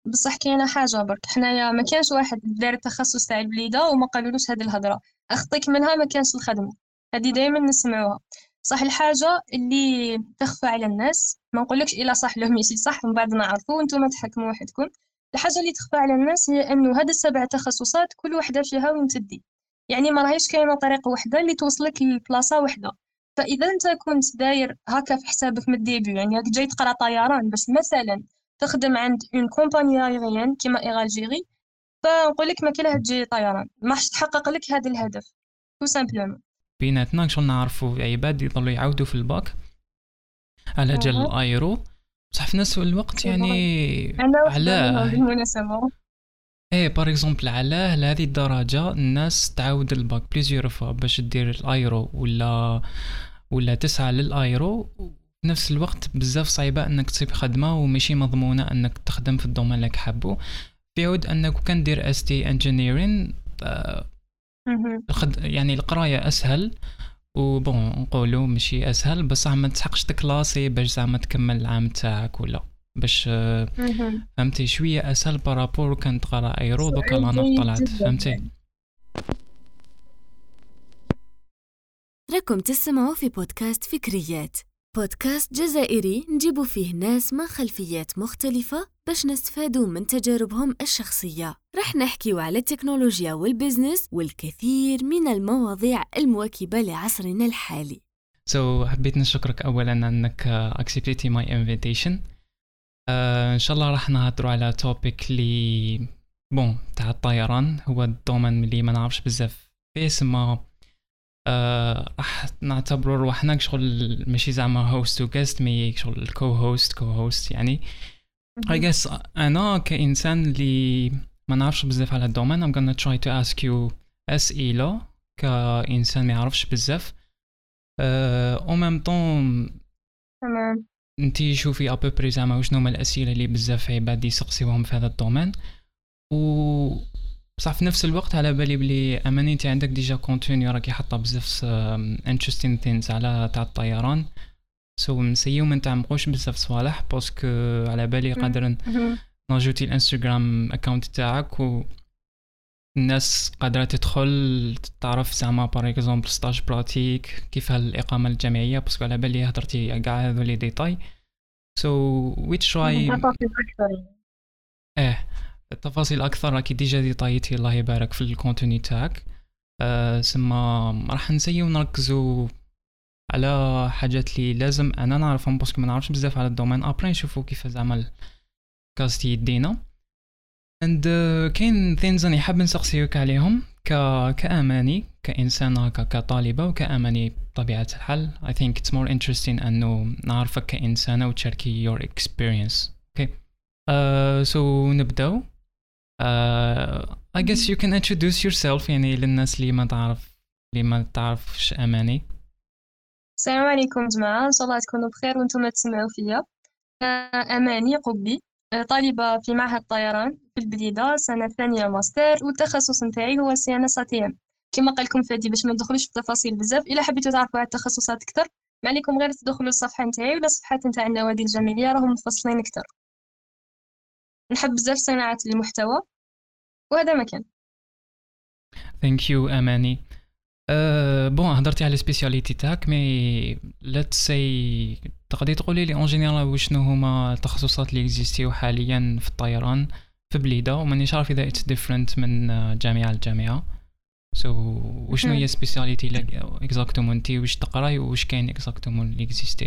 بصح كاينه حاجه برك، حنايا ما كانش واحد دار التخصص تاع البليده وما قالولوش هذه الهضره. اخطيك منها ما كانش الخدمه. هذه دائما نسمعوها. صح الحاجه اللي تخفى على الناس، ما نقولكش الا صح لو ماشي صح من بعد نعرفوا وانتم تحكموا وحدكم. الحاجه اللي تخفى على الناس هي انه هاد السبع تخصصات كل وحده فيها وين تدي. يعني ما راهيش كاينه طريقه واحده اللي توصلك لبلاصه واحده. فاذا انت كنت داير هكا في حسابك من الديبي، يعني راك جاي تقرا طيران باش مثلا تخدم عند اون كومباني ايغيان كيما ايغالجيري، فنقول لك ما كاين تجي طيران ما راحش تحقق لك هذا الهدف تو سامبلومون. بيناتنا شغل نعرفوا عباد يضلوا يعاودوا في الباك على جال اها، الايرو، بصح في نفس الوقت سي فري. يعني انا وحده منهم علاه؟ بالمناسبه. ايه بار اكزومبل علاه لهذه الدرجة الناس تعاود الباك بليزيور فوا باش دير الايرو ولا تسعى للايرو، في نفس الوقت بزاف صعيبة انك تصيب خدمة وماشي مضمونة انك تخدم في الدومين اللي حابه. في عود انك كان دير اس تي انجينيرين، مهم. يعني القراية اسهل، وبون نقولوا ماشي اسهل بصح ما تسحقش تكلاسي باش زعما تكمل العام تاعك ولا باش مهم. فهمتي شويه اسهل بارابور كان تقرا ايرو دوكا سؤال لا نوت جيد طلعت جدا فهمتي. يعني. راكم تسمعوا في بودكاست فكريات، بودكاست جزائري نجيبوا فيه ناس من خلفيات مختلفة باش نستفادوا من تجاربهم الشخصية. رح نحكيوا على التكنولوجيا والبزنس والكثير من المواضيع المواكبة لعصرنا الحالي. حبيت نشكرك اولا انك اكسبتيتي ماي انفيتيشن. ان شاء الله راح نهضروا على توبيك لي بون تاع الطيران، هو الدومين اللي ما نعرفش بزاف فيه، سما راح نعتبروا رواحنا شغل ماشي زعما هوست و جيست، مي شغل الكو هوست يعني. I مهم. guess أنا كإنسان اللي ما نعرفش بزاف على الدومين I'm gonna try to ask you أسئلة كإنسان ما يعرفش بزاف. au même temps تمام. انتي شوفي ابوبري زعما وشنو هما الأسئلة اللي بزاف عباد يسقسيوهم في هذا الدومين، و بصح في نفس الوقت على بالي بلي اماني انت عندك ديجا كونتينيو راكي حاطه بزاف interesting things على تاع الطيران، نسيو ما نتعمقوش بزاف صوالح باسكو على بالي قادر مهم. نجوتي الانستغرام اكاونت تاعك والناس قادرة تدخل تعرف زعما بار اكزومبل ستاج براتيك كيف الإقامة الجامعية، باسكو على بالي هضرتي كاع هذو لي ديتاي. so we try. تفاصيل اكثر يعني. اه التفاصيل اكثر راكي ديجا ديطايتي الله يبارك في الكونتوني تاعك. سما راح نسيو نركزو على حاجات اللي لازم انا نعرفهم باسكو ما نعرفش بزاف على الدومين، ابري نشوفو كيف زعما الكاست يدينا. اند كاين ثينز راني حاب نسقسيوك عليهم كاماني كانسان هكا كطالبه وكاماني بطبيعه الحال. I think it's more interesting انه نعرفك كانسانه وتشاركي your experience. okay. so نبداو. I guess you can introduce yourself يعني للناس اللي ما تعرفش أماني. السلام عليكم جماعة، إن شاء الله تكونوا بخير وانتم تسمعوا فيا. أماني قبي، طالبة في معهد طيران في البليدة، سنة ثانية ماستر، والتخصص نتاعي هو سي ان اس ا تي ام. كما قال لكم فادي باش ما ندخلوش في التفاصيل بزاف، إلا حبيتوا تعرفوا على التخصصات أكثر ما عليكم غير تدخلوا الصفحة نتاعي ولا صفحات نتاع النوادي الجامعية، راهم مفصلين أكثر. نحب بزاف صناعة المحتوى وهذا مكان. Thank you أماني. بون هضرتي على سبيسياليتي تاعك مي let's say تقدري تقولي لي اون جينيرال وشنو هما التخصصات اللي اكزيستيو حاليا في الطيران في بليده، ومانيش عارف اذا اتس ديفرنت من جامعه لجامعه. وشنو هي سبيسياليتي اكزاكتومون انتي واش تقراي وواش كاين اكزاكتومون اللي اكزيستي؟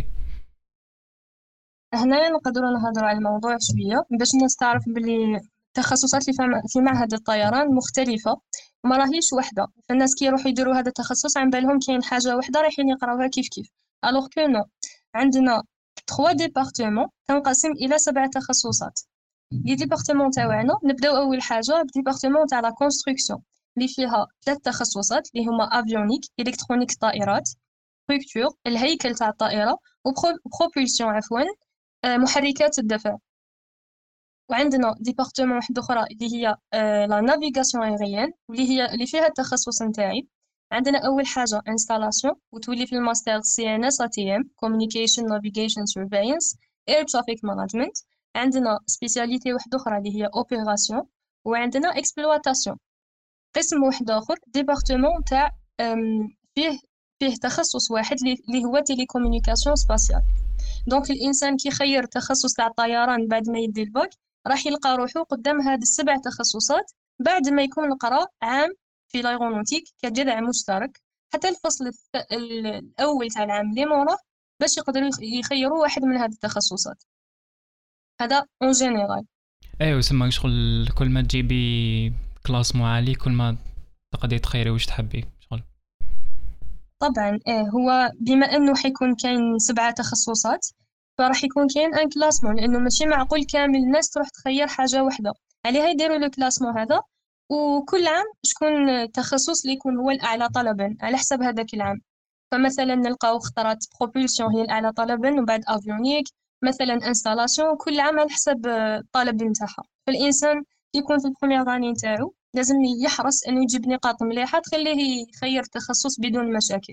هنا نقدروا نهضروا على الموضوع شوية باش الناس تعرف بلي التخصصات اللي في معهد الطيران مختلفة، ما راهيش وحدة. فالناس كي يروحوا يديروا هذا التخصص عن بالهم كاين حاجة وحدة رايحين يقراوها كيف كيف. الوغ كو نو، عندنا 3 ديبارتمون تنقسم إلى 7 تخصصات. لي ديبارتمون تاعنا نبداو أول حاجة بديبارتمون تاع لا كونستركسيون اللي فيها 3 تخصصات اللي هما افيونيك الكترونيك الطائرات، ستركتور الهيكل تاع الطائرة، وبروبولسيون عفوا محركات الدفع. وعندنا ديبارتمون واحد اخرى اللي هي لا نافيغاسيون ايريان اللي فيها التخصص نتاعي. عندنا اول حاجه انستالاسيون وتولي في الماستر سي ان اس ا تي ام كوميونيكيشن نافيغيشن سيرفيلانس اير ترافيك مانجمنت. عندنا سبيسياليتي واحده اخرى اللي هي اوبيراسيون، وعندنا اكسبلواتاسيون. قسم واحد اخر ديبارتمون تاع فيه تخصص واحد اللي هو تيليكومونيكاسيون سباسيال. دونك الانسان كي يخير تخصص تاع الطيران بعد ما يدي الباك راح يلقى روحو قدام هاد السبع تخصصات بعد ما يكون قرا عام في لايرونوتيك كجذع مشترك حتى الفصل الاول تاع العام اللي موراه باش يقدروا يخيروا واحد من هاد التخصصات. هذا اون جينيرال. ايوا سما شغل كل ما تجيبي كلاس عالي كل ما تقدري تخيري واش تحبي شغل. طبعا هو بما انه حيكون كاين 7 تخصصات فراح يكون كاين ان كلاسمون، لانه ماشي معقول كامل الناس تروح تخير حاجه واحده، عليها يديروا لو كلاسمون هذا، وكل عام شكون التخصص اللي يكون هو الاعلى طلبا على حسب هذاك العام. فمثلا نلقاو اختارت بروبولسيون هي الاعلى طلبا، ومن بعد افيونيك، مثلا انستالاسيون، كل عام على حسب الطلب نتاعها. فالانسان يكون في البروميير اني نتاعو لازم يحرص انه يجيب نقاط مليحه تخليه يخير تخصص بدون مشاكل.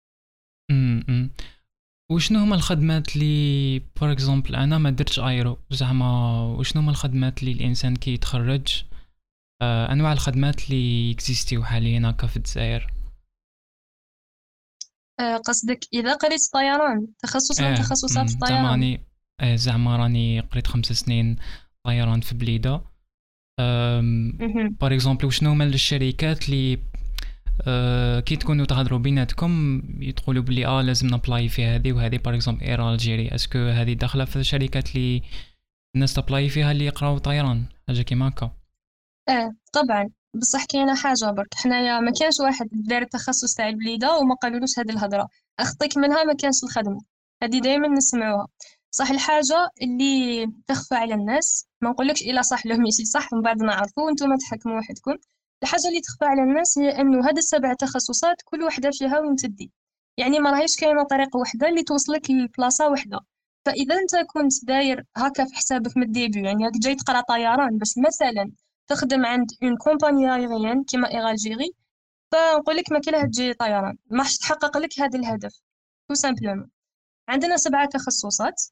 وشنو هما الخدمات اللي بار اكزومبل انا ما درتش ايرو زعما، وشنو هما الخدمات اللي الانسان كي يتخرج، انواع الخدمات اللي اكزيستيو حاليا هكا في الجزائر؟ قصدك اذا قريت طيران تخصص من تخصصات الطيران؟ زعما راني قريت 5 سنين طيران في بليده. بار اكزومبل وشنو هما الشركات اللي كي تكونوا تهضروا بيناتكم يتقولوا بلي لازم نابلاي في هذه وهذه، بار اكزومبل اير الجيري، اسكو هذه داخله في الشركات اللي الناس تابلاي فيها اللي يقراو طيران حاجه كيما هكا؟ طبعا، بصح كاينه حاجه برك، حنايا ما كانش واحد دار التخصص تاع البليده وما قالولوش هذه الهضره، اخطيك منها ما كانش الخدمه، هذه دائما نسمعوها. صح الحاجه اللي تخفى على الناس، ما نقولكش الا صح لو ماشي صح من بعد نعرفوا وانتم تحكموا وحدكم. الحاجه اللي تخفى على الناس هي انه هاد ال7 تخصصات كل وحده فيها وين تدي، يعني ما راهيش كاينه طريقه واحده اللي توصلك لبلاصه واحده. فاذا انت كنت داير هكا في حسابك من الديبي، يعني راك جاي تقرا طيران باش مثلا تخدم عند اون كومباني ايريان كيما اير الجيري، فنقول لك ما كاينه تجي طيران ما راحش تحقق لك هذا الهدف تو سامبلومون. عندنا 7 تخصصات،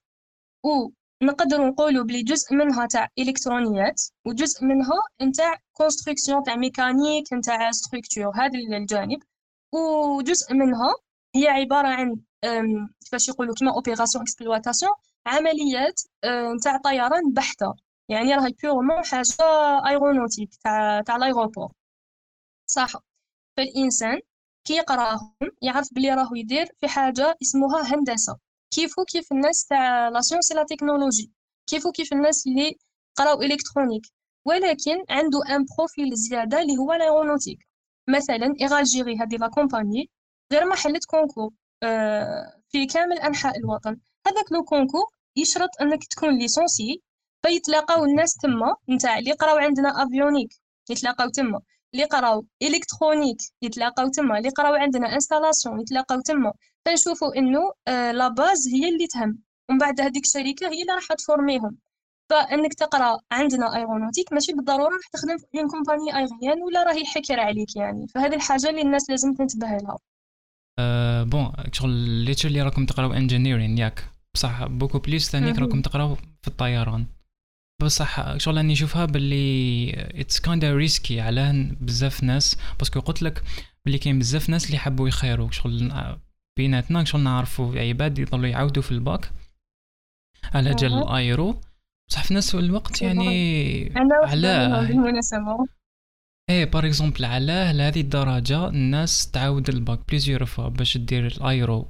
ونقدر نقولوا بلي جزء منها تاع الكترونيات وجزء منها نتاع كونستركسيون تاع ميكانيك نتاع ستركتور، هذا الجانب، وجزء منها هي عباره عن كيفاش يقولوا كيما اوبيراسيون اكسبلواتاسيون، عمليات نتاع طيران بحته، يعني راهي بيورمون حاجه ايرونوتيك تاع لايروبور. صح. فالانسان كي يقراهم يعرف بلي راهو يدير في حاجه اسمها هندسه، كيف الناس تاع لا سيونس لا تكنولوجي، كيف الناس اللي قراو الكترونيك، ولكن عنده ان بروفيل زياده اللي هو لايرونوتيك. مثلا ايغالجيري هذه لا كومباني غير ما حلت كونكور في كامل انحاء الوطن، هذاك لو كونكور يشرط انك تكون ليسونسي، فيتلاقاو الناس تما نتاع اللي قراو عندنا افيونيك يتلاقاو تما، اللي قراو الكترونيك يتلاقاو تما، اللي قراو عندنا انستالاسيون يتلاقاو تما. فنشوفوا انه لا باز هي اللي تهم، ومن بعد هذيك الشركه هي اللي راح تفورميهم. فانك تقرا عندنا ايرونوتيك ماشي بالضروره راح تخدم في اون كومباني ايريان ولا راهي حكر عليك، يعني فهذه الحاجه اللي الناس لازم تنتبه لها. بون شغل ليترلي راكم تقراو انجينيرين ياك، بصح بوكو بليس ثاني راكم تقراو في الطيران، بصح شغل راني نشوفها باللي اتس كايندا ريسكي على بزاف ناس، باسكو قلت لك باللي كاين بزاف ناس اللي حبوا يخيروا شغل بيناتنا، شغل نعرفوا عباد يضلوا يعاودوا في الباك على جال الايرو، بصح في نفس الوقت يعني علاه بالمناسبه بار اكزومبل علاه لهذه الدرجه الناس تعاود الباك بليزيور فوا باش دير الايرو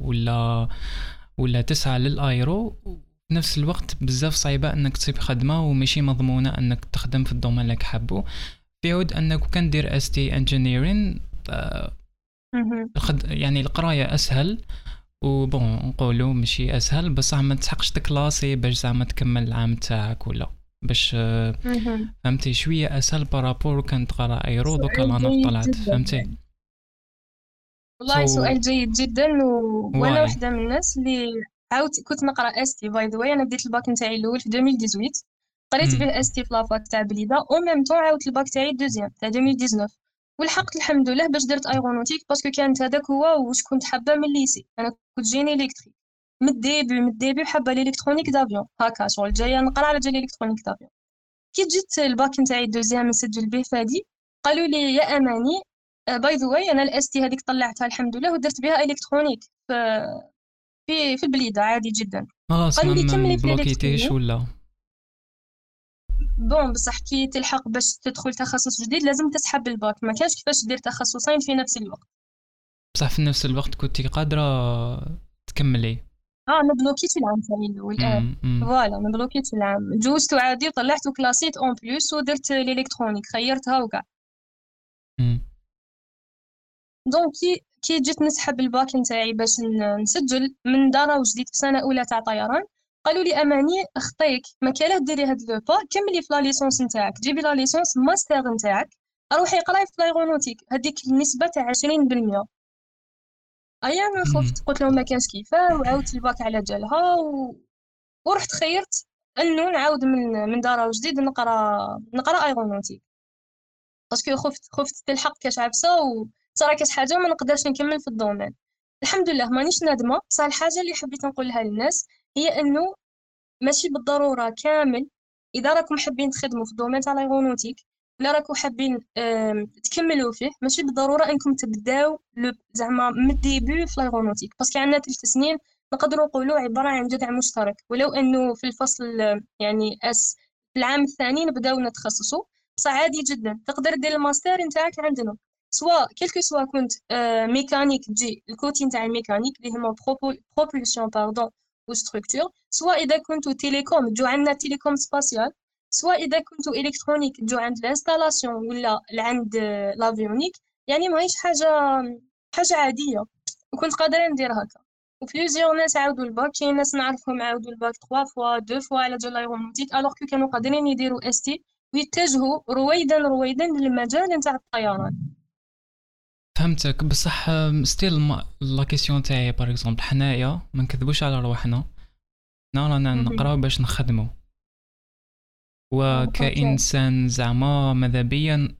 ولا تسعى للايرو، في نفس الوقت بزاف صعيبه انك تصيب خدمه وماشي مضمونه انك تخدم في الدومين اللي حابه، في عود انك كان دير اس تي انجينيرين يعني القرايه اسهل، وبون نقولوا ماشي اسهل بصح ما تسحقش تكلاسي باش زعما تكمل العام تاعك ولا باش فهمتي شويه اسهل بارابور كان تقرا ايرو دوكا انا طلعت فهمتي. والله سؤال جيد جدا، وانا واحده من الناس اللي عاودت كنت نقرا اس تي باي ذا واي. انا بديت الباك نتاعي الاول في 2018 قريت به اس تي في لافاك تاع بليده، او ميم طون عاودت الباك تاعي الدوزيام تاع 2019 ولحقت الحمد لله باش درت ايرونوتيك، باسكو كانت هذاك هو واش كنت حابه من الليسي. انا كنت جيني الكتريك من الديبي حابه الالكترونيك دافيون، هكا شغل جايه نقرا على جال الالكترونيك دافيون. كي جيت الباك نتاعي الدوزيام نسجل به فادي، قالوا لي يا اماني باي ذا واي انا الاس تي هذيك طلعتها الحمد لله ودرت بها الكترونيك في البليده عادي جدا. خلاص قالوا لي ما كملي في بلوكيتيش الالكترونيك. ولا؟ بون بصح كي تلحق باش تدخل تخصص جديد لازم تسحب الباك، ما كانش كيفاش دير تخصصين في نفس الوقت. بصح في نفس الوقت كنتي قادرة تكملي. مبلوكيت في العام تاعي الاول. فوالا مبلوكيت في العام، جوزت عادي وطلعت وكلاسيت اون بليس ودرت الالكترونيك خيرتها وكاع. دونك كي جيت نسحب الباك نتاعي باش نسجل من دارة وجديد في سنه اولى تاع طيران، قالوا لي اماني اخطيك ما كاله ديري هاد لو با، كملي في لا ليسونس نتاعك، جيبي لا ليسونس ماستر نتاعك، روحي قراي في لايرونوتيك هذيك النسبه تاع 20%. انا خفت قلت لهم ما كانش كيفاه وعاودت الباك على جالها ورحت خيرت انه نعاود من دارة وجديد نقرا ايرونوتيك، باسكو خفت تلحق كاش عبسه وصرا كاش حاجه ما نقدرش نكمل في الدومين. الحمد لله مانيش نادمه، بصح الحاجه اللي حبيت نقولها للناس هي انه ماشي بالضروره كامل اذا راكم حابين تخدموا في الدومين تاع الايرونوتيك ولا راكم حابين تكملوا فيه، ماشي بالضروره انكم تبداو زعما من الديبي في الايرونوتيك، باسكو عندنا 3 سنين نقدروا نقولوا عباره عن جذع مشترك، ولو انه في الفصل يعني في العام الثاني نبداو نتخصصوا، بصح عادي جدا تقدر دير الماستر نتاعك عندنا، سواء كلكو سواء كنت ميكانيك تجي الكوتي نتاع الميكانيك اللي هما بروبولسيون باردون وستركتور، سواء اذا كنتو تيليكوم تجو عندنا تيليكوم سباسيال، سواء اذا كنتو الكترونيك تجو عند الانستالاسيون ولا عند لافيونيك، يعني ماهيش حاجه عاديه، وكنت قادره ندير هكا. وبليزيور ناس عاودوا الباك، كاين ناس نعرفهم عاودوا الباك 3 فوا 2 فوا على جال الايرونوتيك، الوغ كو كانوا قادرين يديروا اس تي ويتجهوا رويدا للمجال نتاع الطيران. فهمتك، بصح ستيل لا كيسيون تاعي باغ اكزومبل حنايا ما نكذبوش على رواحنا، رانا نقراو باش نخدموا، وكإنسان زعما ماذا بيا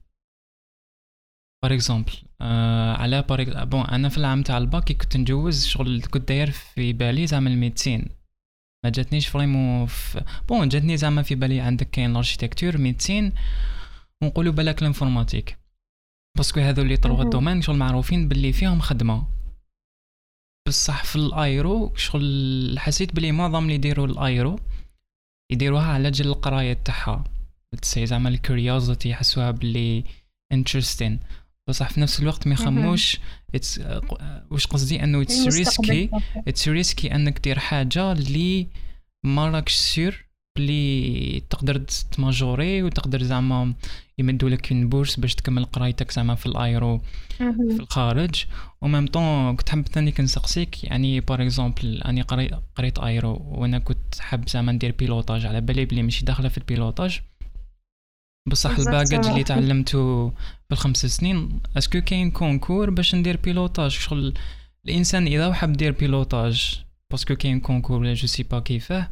باغ اكزومبل على بون انا في العام تاع الباك كنت نجوز شغل، كنت داير في بالي زعما الميديسين، ما جاتنيش فريمون بون جاتني زعما في بالي عندك كاين الاركيتكتور ميديسين ونقولوا بالك الانفورماتيك، باسكو هذو اللي طروا الدومين شغل معروفين باللي فيهم خدمه. بصح في الايرو شغل حسيت بلي معظم اللي يديروا الايرو يديروها على جل القرايه تاعها، تسي زعما الكوريوزيتي يحسوها بلي انتريستين، بصح في نفس الوقت ما يخموش واش قصدي انه اتس ريسكي انك دير حاجه اللي ما راكش سير بلي تقدر تماجوري وتقدر زعما يمدوا لك بورس باش تكمل قرايتك زعما في الايرو في الخارج. وميم طون كنت حاب ثاني كنسقسيك، يعني باغ اكزومبل اني قريت ايرو وانا كنت حاب زعما ندير بيلوطاج، على بالي بلي ماشي داخله في البيلوطاج، بصح الباجاج اللي تعلمته في ال5 سنين اسكو كاين كونكور باش ندير بيلوطاج؟ شغل الانسان اذا حاب يدير بيلوطاج باسكو كاين كونكور ولا جو سي با كيفاه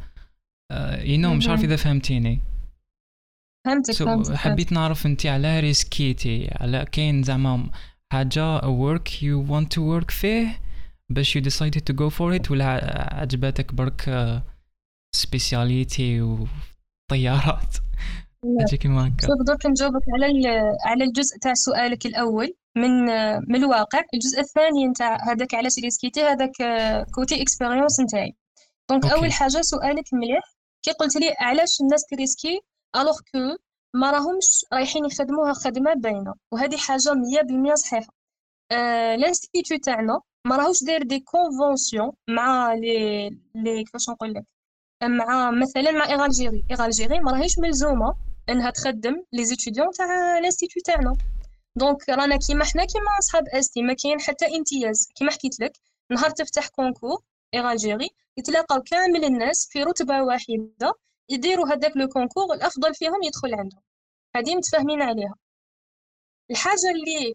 مش عارف اذا فهمتيني. فهمتك. حبيت نعرف انت على ريسكيتي، على كاين زعما حاجه work you want to work فيه باش you decided to go for it، ولا عجبتك برك سبيسياليتي وطيارات هاجي كيما هكا؟ شوف درك نجاوبك على الجزء تاع سؤالك الاول من الواقع. الجزء الثاني نتاع هذاك علاش ريسكيتي، هذاك كوتي اكسبيريونس نتاعي. دونك اول حاجه سؤالك مليح كي قلت لي علاش الناس تريسكي الوغ كو ما راهمش رايحين يخدموها خدمه باينه، وهذه حاجه 100% صحيحه. الانستيتوت تاعنا ما راهوش داير دي كونفونسيون مع لي كيفاش نقول لك، مع مثلا مع ايغالجيري ما راهيش ملزومه انها تخدم لي زيتيديون تاع الانستيتوت تاعنا. دونك رانا كيما حنا كيما اصحاب استي ما كاين حتى امتياز، كيما حكيت لك نهار تفتح كونكور ايغالجيري يتلاقاو كامل الناس في رتبه واحده يديروا هذاك لو كونكور، الافضل فيهم يدخل عندهم، هذه متفاهمين عليها. الحاجه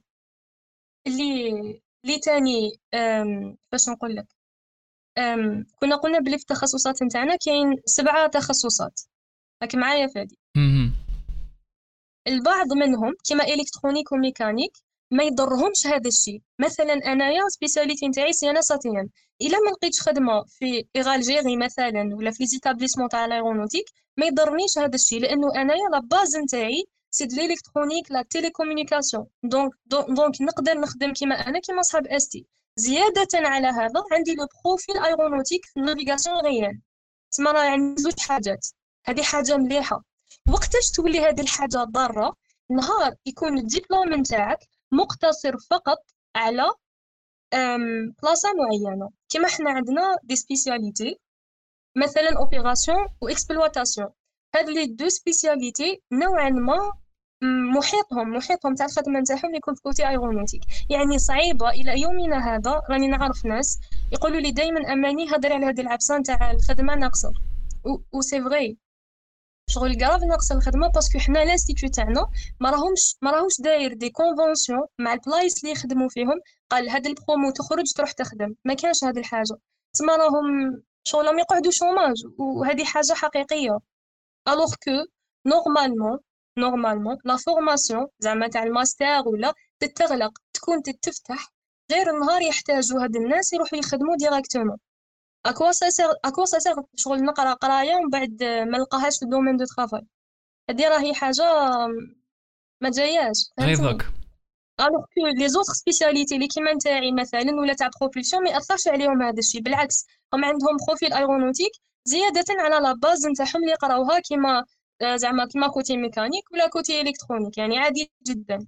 اللي تاني باش نقول لك، كنا قلنا بلي في التخصصات نتاعنا كاين 7 تخصصات، راك معايا فادي؟ البعض منهم كما الكترونيك وميكانيك ما يضرهمش هذا الشيء. مثلا انايا سبيسياليتي نتاعي سيانساتيا، الا ما لقيتش خدمه في ايغالجيري مثلا ولا في ليزيتابليسمون تاع لايرونوتيك، ما يضرنيش هذا الشيء، لانه انايا لا باز نتاعي سي د الكترونيك لا تيليكومونيكاسيون. دونك نقدر نخدم كيما صحاب استي. زياده على هذا عندي لو بروفيل ايرونوتيك في النافيغاسيون ريال. تسمى راه يعني زوج حاجات. هذه حاجه مليحه. وقتاش تولي هذه الحاجه ضاره؟ نهار يكون الدبلوم نتاعك مقتصر فقط على بلاصه معينه. كما حنا عندنا دي سبيسياليتي مثلا اوبيراسيون واكسبلواتاسيون. هاد لي دو سبيسياليتي نوعا ما محيطهم تاع الخدمه نتاعهم يكون في كوتي ايرونوتيك. يعني صعيبه الى يومنا هذا. راني نعرف ناس يقولوا لي دائما اماني هضري على هذه العبسه نتاع الخدمه ناقصه، و سي فري شغل كراف ناقصه الخدمه، باسكو حنا لانستيتيو تاعنا ما راهوش داير دي كونفونسيون مع البلايص اللي يخدموا فيهم. قال هاد البرومو تخرج تروح تخدم، ما كانش هاد الحاجه. تما راهم شغل راهم يقعدوا شوماج، وهذه حاجه حقيقيه. الوغ كو نورمالمون لا فورماسيون زعما تاع الماستر ولا تتغلق تكون تتفتح غير النهار يحتاجوا هاد الناس يروحوا يخدموا ديراكتومون. اكوا سا شغل نقرا قرايه ومن بعد ما نلقاهاش في الدومين دو طرافاي. هذه راهي حاجه ما جاياش، فهمتني؟ غيظك. الوغ كو لي زوتر سبيسياليتي اللي كيما نتاعي مثلا ولا تاع بروبولسيون ما ياثرش عليهم هذا الشيء. بالعكس هم عندهم بروفيل ايرونوتيك زياده على لا باز نتاعهم اللي يقراوها كيما زعما كيما كوتي ميكانيك ولا كوتي الكترونيك. يعني عادي جدا.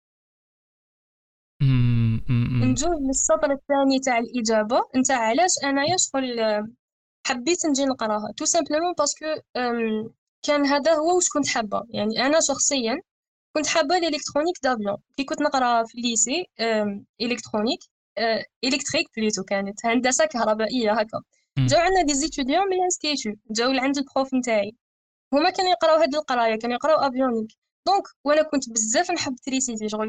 نجوز للسطر الثاني تاع الاجابه نتاع علاش انايا شغل حبيت نجي نقراها. تو سامبلومون باسكو كان هذا هو واش كنت حابه. يعني انا شخصيا كنت حابه الالكترونيك دافيون. كي كنت نقرا في الليسي الكترونيك الكتريك بلوتو، كانت هندسه كهربائيه هكا. جاو عندنا دي زيتوديون من الانستيتو، جاو لعند البروف نتاعي، هما كانوا يقراو هاد القرايه، كانوا يقراو افيونيك. دونك وانا كنت بزاف نحب تريسيتي، شغل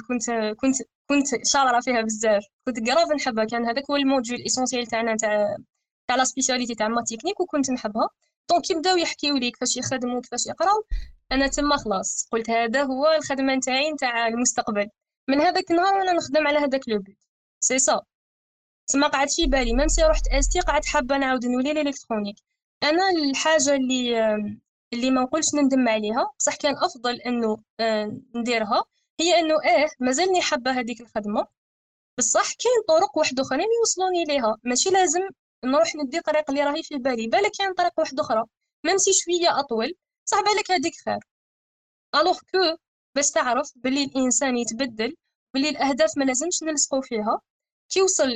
كنت شاطره فيها بزاف، كنت كراف نحبها. كان هذاك هو الموديول الاسونسيال تاعنا تاع لا سبيسياليتي تاع ما تكنيك، وكنت نحبها. دونك كيبداو يحكيو لي كيفاش يخدموا كيفاش يقراو، انا تما خلاص قلت هذا هو الخدمه نتاعي نتاع المستقبل. من هذاك النهار وانا نخدم على هذاك لو بوت سي سا. تما قعد في بالي ميم سي رحت استي قعدت حابه نعاود نولي الالكترونيك. انا الحاجه اللي ما نقولش نندم عليها بصح كان افضل انه نديرها، هي انه مازالني حابه هذيك الخدمه، بصح كاين طرق واحده اخرين يوصلوني ليها. ماشي لازم نروح ندي طريق اللي راهي في بالي، بالك كاين طريق واحده اخرى ميمسي شويه اطول، صح بالك هذيك خير. الوغ كو باش تعرف باللي الانسان يتبدل، باللي الاهداف ما لازمش نلصقوا فيها. كي وصل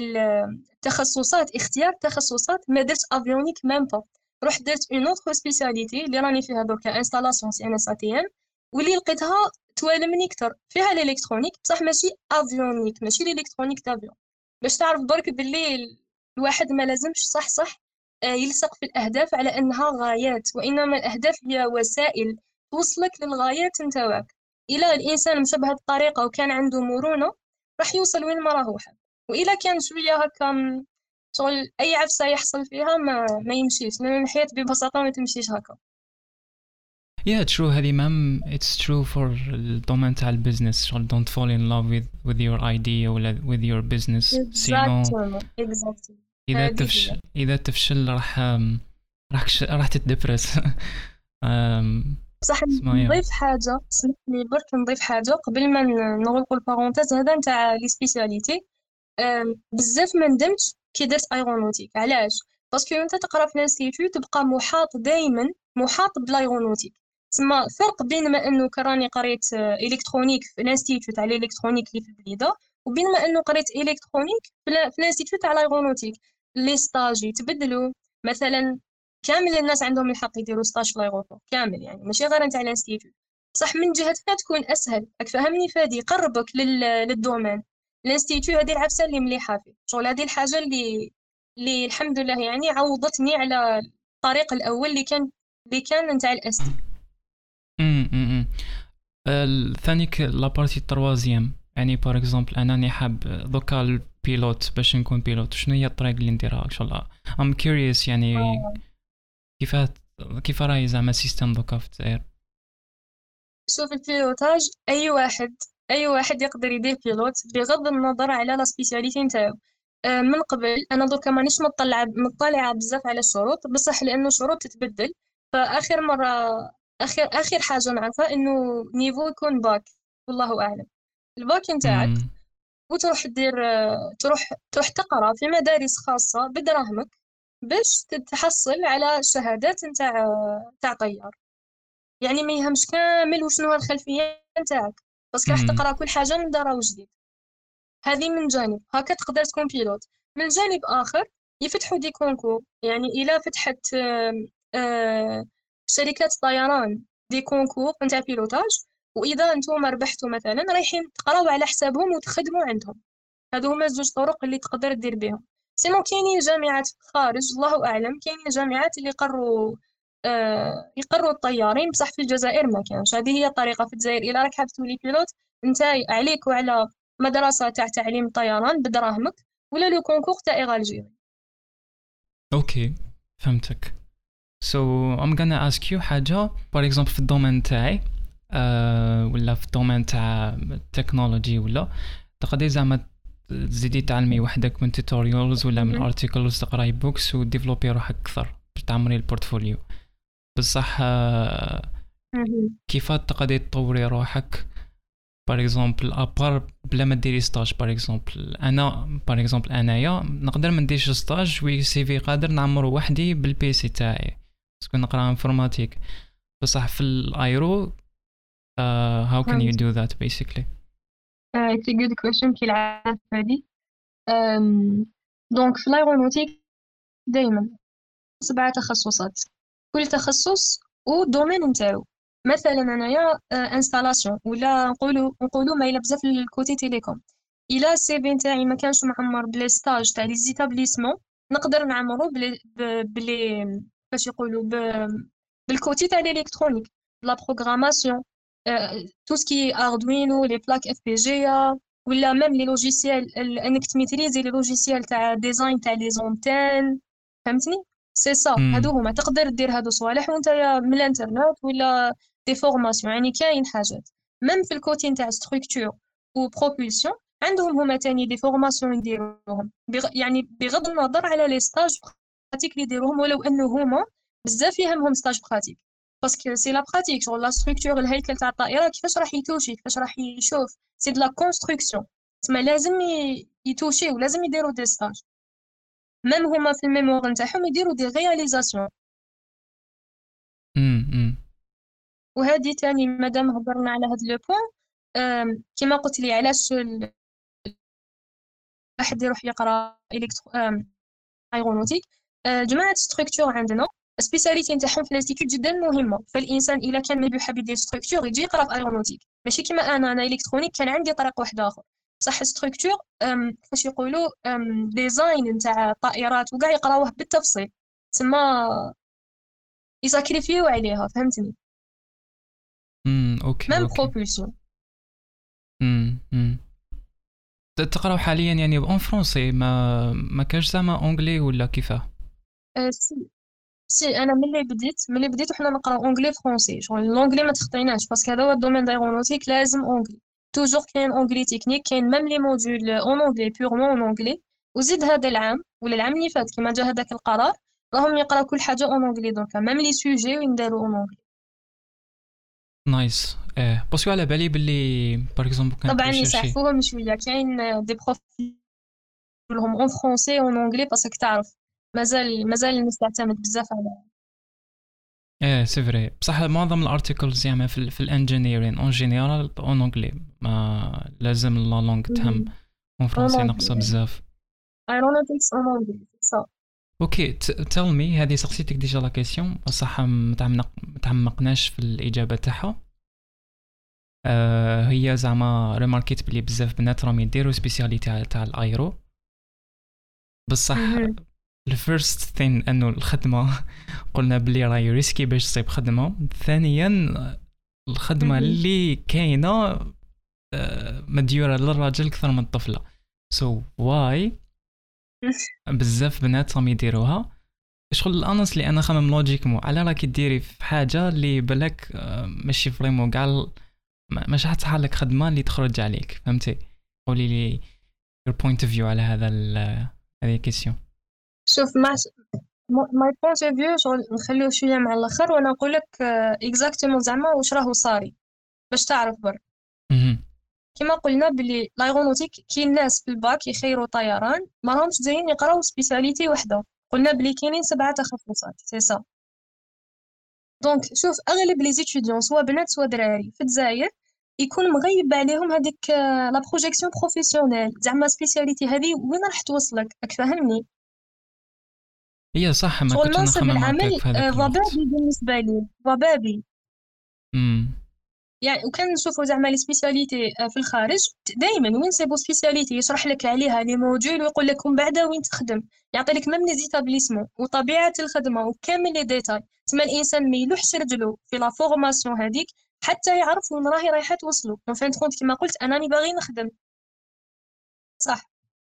التخصصات، اختيار تخصصات، ما درت افيونيك ميم با، رحت درت اون اوتر سبيسياليتي اللي راني فيها دركا انستالاسيون سي ان اس ا تي ام، واللي لقيتها توالمني اكثر فيها الالكترونيك، بصح ماشي افيونيك، ماشي الالكترونيك دافيون. باش تعرف برك باللي الواحد ما لازمش صح يلصق في الاهداف على انها غايات، وانما الاهداف هي وسائل توصلك للغايات نتاعك. الى الانسان مشى بهذه الطريقه وكان عنده مرونه راح يوصل وين ما راهو حاب. والا كان شويه هكا شغل اي عفسه يحصل فيها ما يمشيش، لان الحياه ببساطه ما تمشيش هكا. Yeah, true. هذه مام it's true for الدومين تاع البيزنس. شغل don't fall in love with your idea ولا with your business. Exactly. إذا تفشل راح تتدبرس. بصح نضيف حاجه، اسمح لي برك نضيف حاجه قبل ما نغلقوا البارونتيز هذا نتاع لي سبيسياليتي. بزاف ما ندمتش كي درت ايرونوتيك. علاش؟ باسكو انت تقرا في الانستيتوت تبقى دائما محاط بالايرونوتيك. تسمى فرق بين ما انه كراني قريت الكترونيك في الانستيتوت تاع الالكترونيك اللي في البليده، وبين ما انه قريت الكترونيك في الانستيتوت تاع الايرونوتيك. لي ستاج يتبدلوا. مثلا كامل الناس عندهم الحق يديروا ستاج في الايروبور كامل، يعني ماشي غير نتاع الانستيتوت. صح من جهتها تكون اسهل، راك فاهمني؟ فادي يقربك للدومين. الانستيتوت هذه العبسه اللي مليحه فيه، شغل هذه الحاجه اللي الحمد لله يعني عوضتني على الطريق الاول اللي كان نتاع الاستي. ثانيك لابارتي التروازيام، يعني بار اكزومبل انني حاب دوكا البيلوت باش نكون بيلوت، شنو هي الطريق اللي نديرها ان شاء الله؟ ام كيوريوس يعني كيف راهي زعما السيستم دوكا في الجزائر؟ شوف البيلوتاج اي واحد اي واحد يقدر يدير بيلوت بغض النظر على لا سبيسياليتي نتاعو. من قبل انا دركا مانيش مطلعه بزاف على الشروط، بصح لانه الشروط تتبدل. فاخر مره، اخر حاجه نعرفها انه نيفو يكون باك، والله اعلم. الباك نتاعك امم وتروح دير، تروح تقرا في مدارس خاصه بدراهمك باش تتحصل على شهادات نتاع طيار. يعني ما يهمش كامل وشنو هو الخلفيه نتاعك، بس راح امم تقرا كل حاجه من دار وجديد. هذه من جانب هكا تقدر تكون بيلوت. من جانب آخر يفتحوا دي كونكور، يعني إلا فتحت شركات طيران دي كونكور نتاع بيلوتاج، وإذا أنتم ربحتوا مثلا رايحين تقراو على حسابهم وتخدموا عندهم. هادو هما زوج طرق اللي تقدر دير بهم. سينو كاينين جامعات خارج، الله أعلم، كاينين جامعات اللي يقروا الطيارين، بصح في الجزائر ما كانش. هذه هي الطريقة في الجزائر. إلا راك حاب تولي بيلوت، نتاي عليك وعلى مدرسة تاع تعليم الطيران بدراهمك، ولا لو كونكور تاع إيغالجيري. اوكي فهمتك. So I'm gonna ask you حاجة for example في الدومين تاعي ولا في الدومين تاع التكنولوجي، ولا تقدري زعما تزيدي تعلمي وحدك من توتوريالز ولا من ارتيكلز، تقراي بوكس وديفلوبي روحك اكثر باش تعمري البورتفوليو. بصح كيف تقدري تطوري روحك باغ اكزومبل ابار بلا ما ديري ستاج؟ باغ اكزومبل انايا نقدر ما نديرش ستاج وي سي في قادر نعمرو وحدي بالبي سي تاعي باسكو نقرا انفورماتيك. بصح في الايرو how can you do that basically؟ it's a good question كي العادة هذه. دونك في الايرونوتيك دائما 7 تخصصات، كل تخصص ودومين نتاعو. مثلا انايا انستالاسيون، ولا نقولوا ما الا بزاف الكوتي تيليكوم. الا السي في نتاعي ما كانش معمر بلي ستاج تاع لي زيتابليسمون، نقدر نعمرو بلي باش يقولوا بالكوتي تاع الالكترونيك، لا بروغراماسيون، تو سكي اردوينو، لي بلاك اف بي جي، ولا ميم لي لوجيسيال، انك تميتريزي لي لوجيسيال تاع ديزاين تاع لي زونتين. فهمتني؟ سي سا، هادو هما تقدر دير هادو صوالح وانت من الانترنت ولا دي فورماسيون. يعني كاين حاجات ميم في الكوتي نتاع ستركتور وبروبولسيون عندهم هما تاني دي فورماسيون يديروهم، يعني بغض النظر على لي ستاج براتيك اللي يديروهم، ولو انه هما بزاف يهمهم ستاج براتيك. باسكو سي لا براتيك شغل لا ستركتور، الهيكل تاع الطائره كيفاش راح يتوشي، كيفاش راح يشوف، سي دو لا كونستركسيون. تسمى لازم يتوشي ولازم يديروا دي ستاج. ميم هما في الميموار نتاعهم يديروا دي رياليزاسيون. وهذه تاني مادام هضرنا على هاد لو بوين، كما قلت لي علاش واحد يروح يقرا ايرونوتيك. جماعه ستركتور عندنا سبيساليتي نتاعهم في الانستيتوت جدا مهمه. فالانسان الا كان ما يحب يدير ستركتور يجي يقرا في ايرونوتيك، ماشي كما انا الكترونيك كان عندي طريق واحد اخر. صح ستركتور كيفاش يقولوا ديزاين نتاع طائرات وكاع يقراوه بالتفصيل، تسمى يساكريفيو عليها. فهمتني؟ اوكي ميم اوكي. بروبولسيون. تقراو حاليا يعني اون فرونسي، ما كاش زعما اونغلي ولا كيفاه؟ سي انا ملي بديت وحنا نقراو اونغلي فرونسي، شغل لونغلي ما تخطيناش باسكو هذا هو الدومين دايرونوتيك، لازم اونغلي توجور. كاين اونغلي تكنيك، كاين ميم لي موديول اون اونغلي بيغمون اون اونغلي. وزيد هذا العام ولا العام اللي فات كيما جا هذاك القرار راهم يقراو كل حاجه اون اونغلي، دونك ميم لي سوجي وين داروا اون اونغلي. نايس. باسكو على بالي باللي باغ اكزومبل كان طبعا ريشيرشي يصحفوهم شويه، كاين دي بروف لهم اون فرونسي اون اونغلي باسكو تعرف مازال الناس تعتمد بزاف على سي فري. بصح معظم الارتيكلز زعما في الانجينيرين اون جينيرال اون اونغلي، ما لازم لا لونغ تهم اون فرونسي ناقصه بزاف. ايرونوتكس اون اونغلي صح. اوكي تيل مي، هذه سقسيتك ديجا لا كيسيون بصح ما تعمقناش في الاجابه تاعها. هي زعما ريماركيت بلي بزاف بنات راهم يديروا سبيسياليتي تاع الايرو، بصح الفيرست ثين انه الخدمه قلنا بلي راهي ريسكي باش تصيب خدمه. ثانيا الخدمه اللي كاينه مديوره للراجل اكثر من الطفله، سو واي بزاف بنات راهم يديروها. شغل الانس اللي انا خمم لوجيك مو على راكي ديري في حاجه اللي بالك ماشي فريمون كاع مش حتصحى لك خدمه اللي تخرج عليك، فهمتي؟ قولي لي your point of view على هذه كيسيون. شوف ماي بوينت اوف فيو شغل نخليه شويه مع الاخر، وانا نقول لك اكزاكتومون زعما واش راهو صاري باش تعرف برك. كما قلنا بلي لايغونوتيك كاين ناس في الباك يخيروا طيران ما راهمش جايين يقراو سبيساليتي وحده، قلنا بلي كاينين 7 تخصصات سي سا. دونك شوف اغلب لي زيتيديون سوا بنات سوا دراري في الجزائر يكون مغيب عليهم هذيك لا بروجيكسيون بروفيسيونيل، زعما سبيساليتي هذه وين راح توصلك، راك فاهمني؟ هي صح، ما شغل كنتش منصب نخمم العمل هكاك في هذاك الوقت. ضبابي بالنسبه لي ضبابي. امم يعني وكان نشوفوا زعما لي سبيساليتي في الخارج دائما وين سيبو سبيساليتي يشرح لك عليها لي موديول ويقول لك من بعد وين تخدم، يعطي لك ميم لي زيتابليسمون وطبيعه الخدمه وكامل لي ديتاي. تما الانسان ما يلوحش رجلو في لا فورماسيون هذيك حتى يعرف وين راهي رايحه توصلو. اون فين كونت كما قلت انني باغي نخدم صح.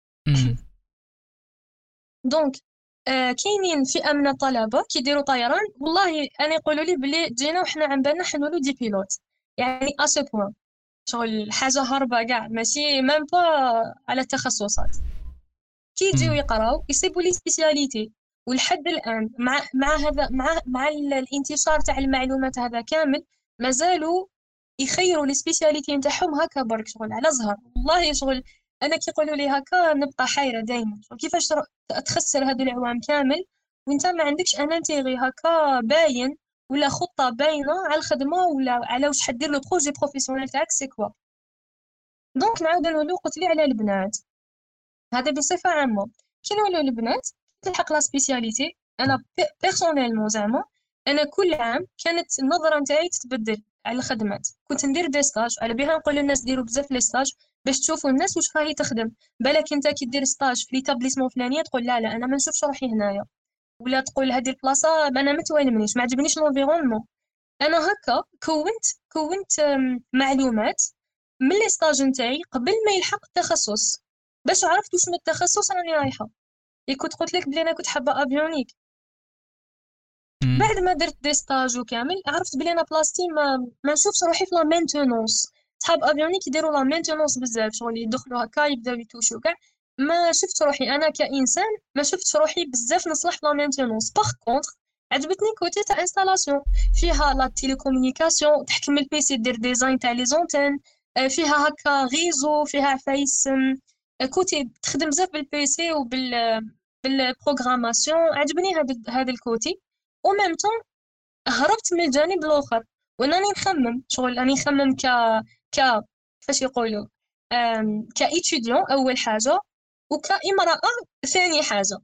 دونك كاينين فئه من الطلبه كيديروا طيران والله انا يقولوا لي بلي جينا وحنا عن بالنا حنولو دي بيلوت، يعني اسو بوين شغل حاجه هاربه كاع ماشي ميم با على التخصصات. كي يجيو يقراو يصيبوا لي سبيسياليتي، ولحد الان مع هذا مع الانتشار تاع المعلومات هذا كامل مازالوا يخيروا لي سبيسياليتي نتاعهم هكا برك شغل على زهر. والله شغل انا كي يقولوا لي هكا نبقى حيره دائما، كيفاش تخسر هذو العوام كامل وانت ما عندكش ان انتيغي هكا باين ولا خطه باينه على الخدمه ولا على واش حدير لو بروجي بروفيسيونيل تاعك سي كوا. دونك نعاود نولو قلت لي على البنات هذا بصفه عامه. كي نولو البنات تلحق لا سبيسياليتي انا بيرسونيلمون زعما انا كل عام كانت النظره نتاعي تتبدل على الخدمات. كنت ندير دي ستاج على بها نقول للناس ديروا بزاف لي ستاج باش تشوفوا الناس واش راهي تخدم. بالك انت كي دير ستاج في ليتابليسمون فلانيه تقول لا انا ما نشوفش روحي هنايا، ولا تقول هذه البلاصه انا ما توالمنيش ما عجبنيش لونفيرونمون. انا هكا كونت معلومات من لي ستاج نتاعي قبل ما يلحق التخصص باش عرفت واش من التخصص راني رايحه. كنت قلت لك بلي انا كنت حابه افيونيك، بعد ما درت دي ستاج وكامل عرفت بلي انا بلاصتي ما نشوفش روحي في لا مينتونونس. صحاب افيونيك يديروا لا مينتونونس بزاف شغل يدخلوا هكا يبداو يتوشوا كاع. ما شفت روحي انا كانسان ما شفتش روحي بزاف نصلح في لا مينتونونس. باغ كونطخ عجبتني كوتي تاع انستالاسيون فيها لا تيليكومونيكاسيون تحكم البيسي دير ديزاين تاع لي زونتين، فيها هكا غيزو فيها عفايس كوتي تخدم بزاف بالبيسي بالبروغراماسيون. عجبني هذا الكوتي وميم طون هربت من الجانب الاخر وانني نخمم شغل اني نخمم ك كيفاش يقولوا كايتيديون اول حاجه وكامراه ثاني حاجه.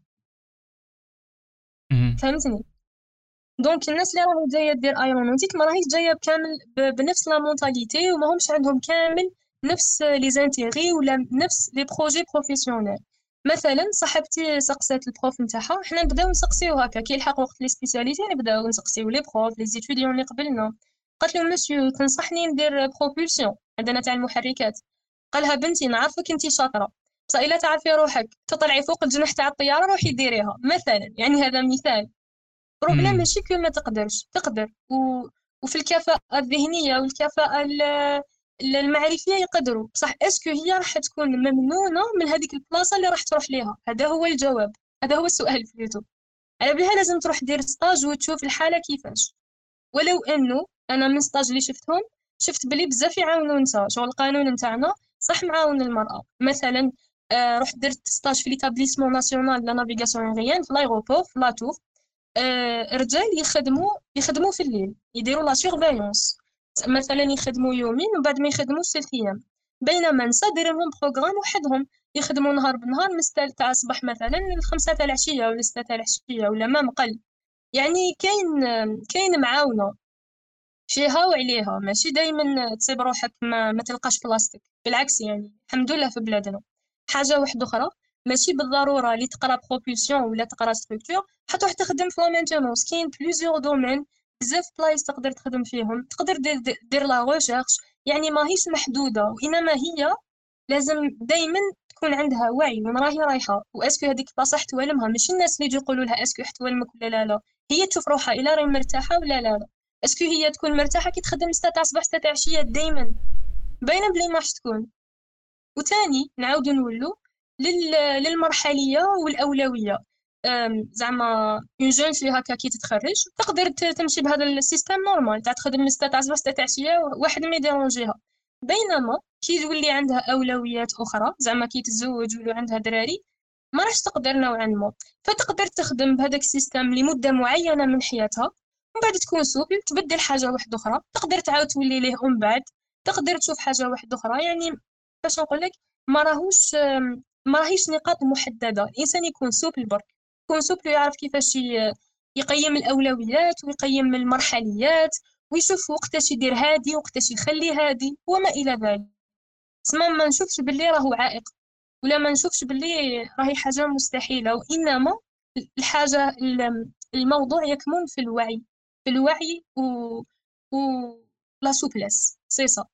فهمتني؟ دونك الناس اللي راهي جايه دير ايرونوتيك ما راهيش جايه بكامل بنفس لا مونتاليتي وما همش عندهم كامل نفس لي زانتيغي ولا نفس لي بروجي بروفيسيونيل. مثلا صاحبتي سقسات البروف نتاعها حنا نبداو نسقسيو هكا كي يلحق وقت لي سبيسياليتي نبداو نسقسيو لي بروف لي زيتوديون اللي قبلنا. قالت له مسيو تنصحني ندير بروبولسيون عندنا تاع المحركات. قالها بنتي نعرفك انتي شاطره بصح الا تعرفي روحك تطلعي فوق الجناح تاع الطياره روحي ديريها مثلا، يعني هذا مثال. بروبليم ماشي كي ما تقدرش تقدر وفي الكفاءة الذهنية والكفاءة المعرفية يقدروا بصح اسكو هي راح تكون ممنونة من هذيك البلاصة اللي راح تروح ليها؟ هذا هو الجواب، هذا هو السؤال فيتو. على بها لازم تروح دير ستاج وتشوف الحالة كيفاش. ولو انه انا من ستاج اللي شفتهم شفت بلي بزاف يعاونوا نساء شغل القانون نتاعنا صح معاون المرأة. مثلا رحت درت ستاج في ليتابليسمون ناسيونال لا نافيغاسيون ايريان في لايروبور في لاتور. رجال يخدموا في الليل يديروا لا سيرفايونس مثلا يخدموا يومين وبعد ما يخدموا 6 ايام، بينما نسا دايرين لهم بروغرام وحدهم يخدموا نهار بنهار من 6 تاع الصباح مثلا ل5 تاع العشيه ولا 6 تاع العشيه ولا ما مقل. يعني كاين معاونه فيها وعليها ماشي دائما تصيب روحك ما تلقاش بلاصتك. بالعكس يعني الحمد لله في بلادنا. حاجه واحده اخرى ماشي بالضروره اللي تقرا بروبولسيون ولا تقرا ستركتور حتروح تخدم في لا مينتينونس. كاين بليزيور دومين بزاف بلايص تقدر تخدم فيهم تقدر دير لا ريشيرش. يعني ماهيش محدوده وانما هي لازم دائما تكون عندها وعي وين راهي رايحه واسكو هذيك البلاصه حتوالمها. ماشي الناس اللي يجوا يقولوا لها اسكو حتوالمك ولا لا، هي تشوف روحها الا راهي مرتاحه ولا لا. اسكو هي تكون مرتاحه كي تخدم 6 تاع الصباح 6 تاع العشيه دائما؟ باينه بلي ما راح تكون. وثاني نعاودو نولو للمرحليه والاولويه. زعما اون جون في هكا كي تتخرج تقدر تمشي بهذا السيستم نورمال تاع تخدم من 6 تاع الصباح 6 تاع العشيه واحد ما يديرونجيها. بينما كي تولي عندها اولويات اخرى، زعما كي تتزوج ولا عندها دراري، ما راحش تقدر نوعا ما. فتقدر تخدم بهذاك السيستم لمده معينه من حياتها، ومن بعد تكون سوبل تبدل حاجه واحده اخرى، تقدر تعاود تولي ليه ومن بعد تقدر تشوف حاجه واحده اخرى. يعني باش نقول لك، ما راهيش نقاط محدده. الانسان يكون سوبل برك، يكون سوبل ويعرف كيفاش يقيم الاولويات ويقيم المرحليات ويشوف وقتاش يدير هادي وقتاش يخلي هادي وما الى ذلك. تسمى ما نشوفش باللي راهو عائق، ولا ما نشوفش باللي راهي حاجه مستحيله، وانما الحاجه الموضوع يكمن في الوعي، في الوعي و لا سوبلس سي سا.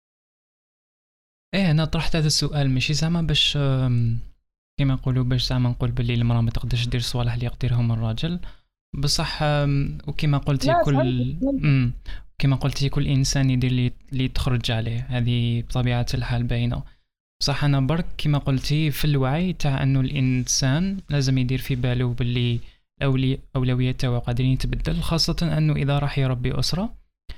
ايه انا طرحت هذا السؤال ماشي زعما باش كيما نقولوا باش زعما نقول باللي المراه ما تقدرش دير صوالح اللي يقدرهم الراجل، بصح وكما قلتي لا كما قلتي كل انسان يدير اللي تخرج عليه، هذه بطبيعه الحال باينه. بصح انا برك كما قلتي في الوعي تاع انه الانسان لازم يدير في باله باللي اولويات تاعو قادرين يتبدل، خاصه انه اذا راح يربي اسره.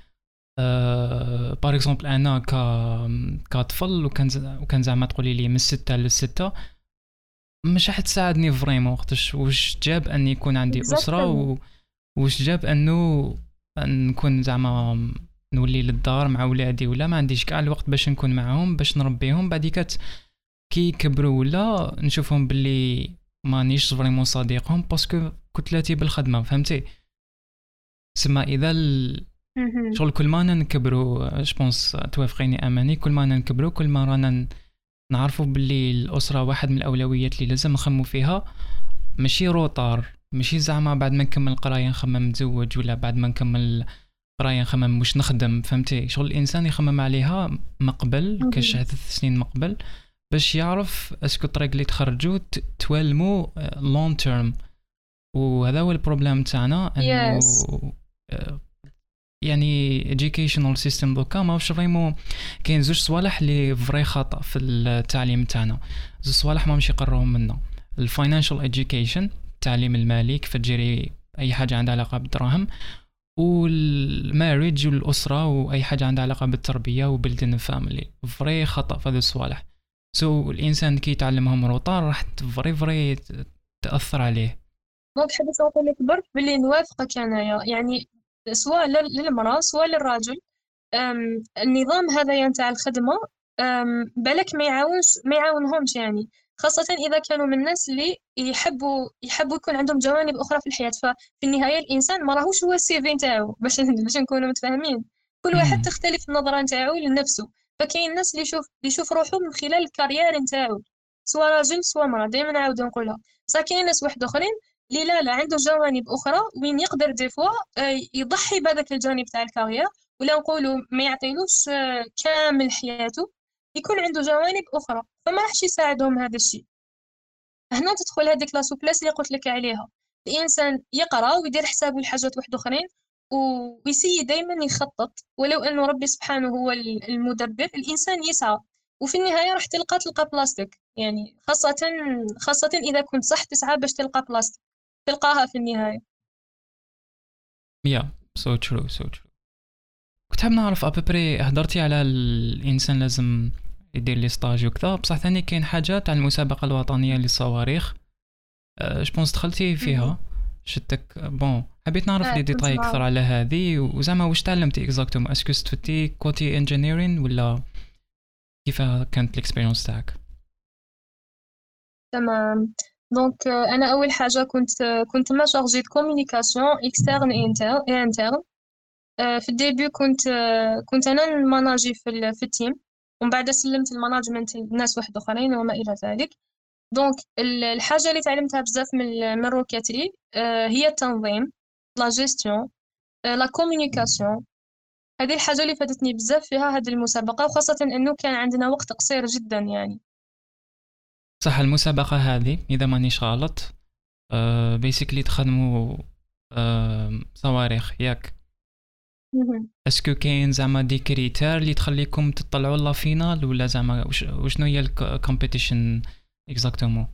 بار اكزومبل انا كطفل وكان زعما تقولي لي من 6 ل 6 مش راح تساعدني فريمون، وقتاش واش جاب اني يكون عندي اسره واش جاب انه نكون زعما نولي للدار مع ولادي، ولا ما عنديش كاع الوقت باش نكون معهم باش نربيهم. بعديك كي كبروا ولا نشوفهم باللي مانيش فريمون صديقهم باسكو كتلاتي بالخدمه، فهمتي؟ سما اذا شغل كل ما نكبروا جوبونس توافقيني اماني، كل ما نكبروا كل ما رانا نعرفوا باللي الاسره واحد من الاولويات اللي لازم نخمو فيها، ماشي روطار، ماشي زعما بعد ما نكمل قرايه نخمم نتزوج، ولا بعد ما نكمل قرايه نخمم مش نخدم، فهمتي؟ شغل الانسان يخمم عليها مقبل كاش 3 سنين مقبل باش يعرف اسكو الطريق اللي تخرجوا توالمو لون تيرم. وهذا هو البروبليم تاعنا انه يعني educational system دوكا ماهوش فريمون كاين زوج صوالح اللي فري خطا في التعليم تاعنا. زوج صوالح ما مش يقراوهم لنا: الفاينانشال education التعليم المالي كيف تجري اي حاجه عندها علاقه بالدراهم، والماريج والاسره واي حاجه عندها علاقه بالتربيه وبالدين فاميلي. فري خطا في هذه الصوالح. الانسان كي يتعلمهم روطار راح فري تاثر عليه. دونك حبيت نقول لك برك باللي نوافقك انايا، يعني سواء للمرأة سواء للرجل. النظام هذا نتاع الخدمة بالك ما يعاونهمش، يعني خاصة إذا كانوا من الناس اللي يحبوا يكون عندهم جوانب أخرى في الحياة. ففي النهاية الإنسان ما راهوش هو السي في نتاعو باش نكونوا متفاهمين. كل واحد تختلف النظرة نتاعو لنفسه. فكاين الناس اللي يشوف روحه من خلال الكارير نتاعو، سواء راجل سواء مرأة، دائما نعاود نقولها. بصح كاين ناس واحد اخرين اللي لا عنده جوانب اخرى وين يقدر دي فوا يضحي بهذاك الجانب تاع الكارير، ولا نقولوا ما يعطيلوش كامل حياته، يكون عنده جوانب اخرى، فما راحش يساعدهم هذا الشيء. هنا تدخل هذيك لا سوبلاس اللي قلت لك عليها. الانسان يقرا ويدير حسابه لحاجات واحد اخرين ويسي دائما يخطط، ولو انه ربي سبحانه هو المدبر. الانسان يسعى وفي النهايه راح تلقى بلاستيك، يعني خاصه اذا كنت صح تسعى باش تلقى بلاستيك تلقاها في النهايه. so true. كنت حاب نعرف ابري هضرتي على الانسان لازم يدير لي ستاج وكذا، بصح ثاني كاين حاجات على المسابقه الوطنيه للصواريخ جوبونس دخلتي فيها شتك بون. حبيت نعرف لي ديتاي اكثر على هذه، وزعما واش تعلمتي اكزاكتومون؟ اسكو استفدتي كوتي انجينيرين ولا كيف كانت الاكسبيرينس تاعك؟ تمام. دونك انا اول حاجه كنت ما شارجي دو كومونيكاسيون اكسترن اي انترن. في الديبي كنت انا الماناجي في التيم، ومن بعد سلمت الماناجمنت لناس واحد اخرين وما الى ذلك. دونك الحاجه اللي تعلمتها بزاف من روكاتري هي التنظيم، لا جيستيون، لا كومونيكاسيون. هذه الحاجه اللي فادتني بزاف فيها هذه المسابقه، وخاصه انه كان عندنا وقت قصير جدا يعني. صح. المسابقه هذه اذا مانيش غلط بيسيكلي تخدموا صواريخ ياك؟ اسكو كاين زعما دي كريتير اللي تخليكم تطلعوا لا فينال ولا زعما وشنو هي الكومبيتيشن اكزاكتومون؟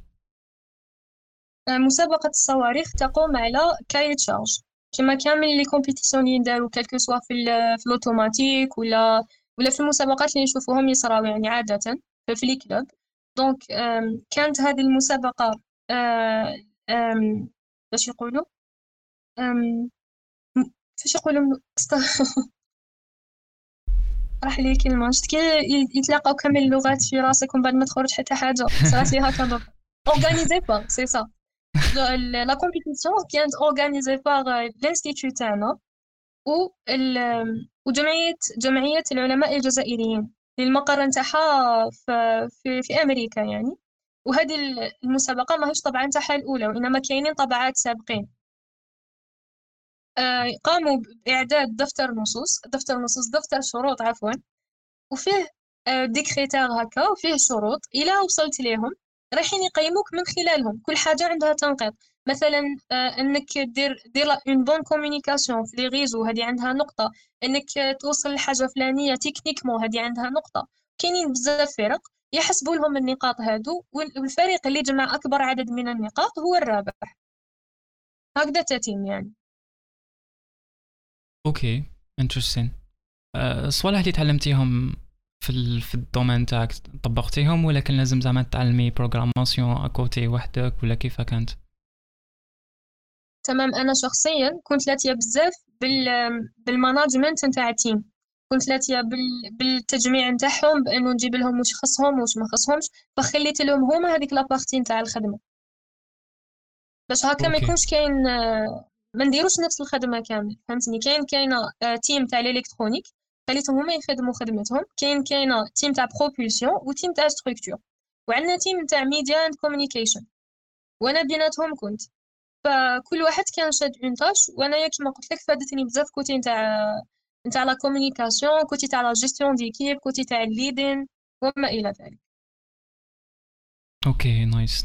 مسابقة الصواريخ تقوم على كاي تشارج كما كامل لي كومبيتيسيون اللي ندارو كالكو سوا في الاوتوماتيك ولا في المسابقات اللي نشوفوهم يصراو يعني عادة في لي كلوب. دونك كانت هذه المسابقة باش يقولوا فاش يقولوا راح لي كلمة شفت كي يتلاقاو كامل اللغات في راسك ومن بعد ما تخرج حتى حاجة صارت لي هكا دوك اورغانيزي با سي سا. لا كومبيتيسيون كانت اورغانيزي باغ لانستيتوت تاعنا وجمعية العلماء الجزائريين المقر نتاعها في أمريكا يعني. وهذه المسابقة ماهيش طبعا نتاعها الأولى وإنما كاينين طبعات سابقين. قاموا بإعداد دفتر شروط عفوا وفيه ديكريتار هكا وفيه شروط إلى وصلت ليهم رايحين يقيموك من خلالهم. كل حاجة عندها تنقيط مثلا انك دير اون بون كومونيكاسيون في لي ريزو هذه عندها نقطة، انك توصل لحاجة فلانية تكنيكمون هذه عندها نقطة. كاينين بزاف فرق يحسبوا لهم النقاط هادو والفريق اللي جمع أكبر عدد من النقاط هو الرابح. هكذا تتم يعني. اوكي انترستين. الصوالح اللي تعلمتيهم في الدومين تاعك طبقتيهم ولا كان لازم زعما تعلمي بروغراماسيون اكوتي وحدك ولا كيف كانت؟ تمام. انا شخصيا كنت لاتيه بزاف بالماناجمنت نتاع التيم، كنت لاتيه بالتجميع نتاعهم بانه نجيب لهم واش خصهم واش ما خصهمش، فخليت لهم هما هذيك لابارتي نتاع الخدمه باش هكا ما يكونش كاين ما نديروش نفس الخدمه كامل. فهمتني؟ كاينه تيم تاع الالكترونيك خليتهم هما يخدموا خدمتهم، كاينه تيم تاع بروبولسيون وتيم تاع ستركتور، وعندنا تيم تاع ميديا اند كومونيكيشن وانا بيناتهم كنت. فكل واحد كان شاد اون تاش وانايا كيما قلت لك فادتني بزاف كوتي نتاع لا كومونيكاسيون، كوتي تاع لا جيستيون ديكيب، كوتي تاع الليدين وما الى ذلك. اوكي نايس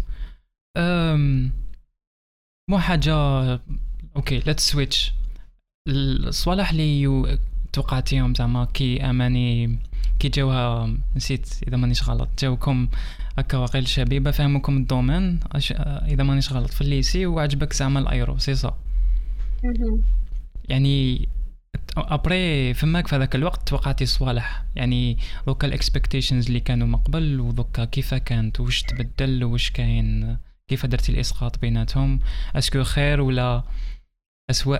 مو حاجه. اوكي ليتس سويتش. الصوالح اللي توقعتيهم زعما كي اماني كي جاوها نسيت اذا مانيش غلط جاوكم هكا واقيل شبيبه فهموكم الدومين اذا مانيش غلط في الليسي وعجبك زعما الايرو سي صا يعني ابري فماك في هذاك الوقت توقعتي صوالح يعني دوكا الاكسبكتيشنز اللي كانوا من قبل ودوكا كيف كانت واش تبدل واش كاين كيف درتي الاسقاط بيناتهم اسكو خير ولا اسوأ؟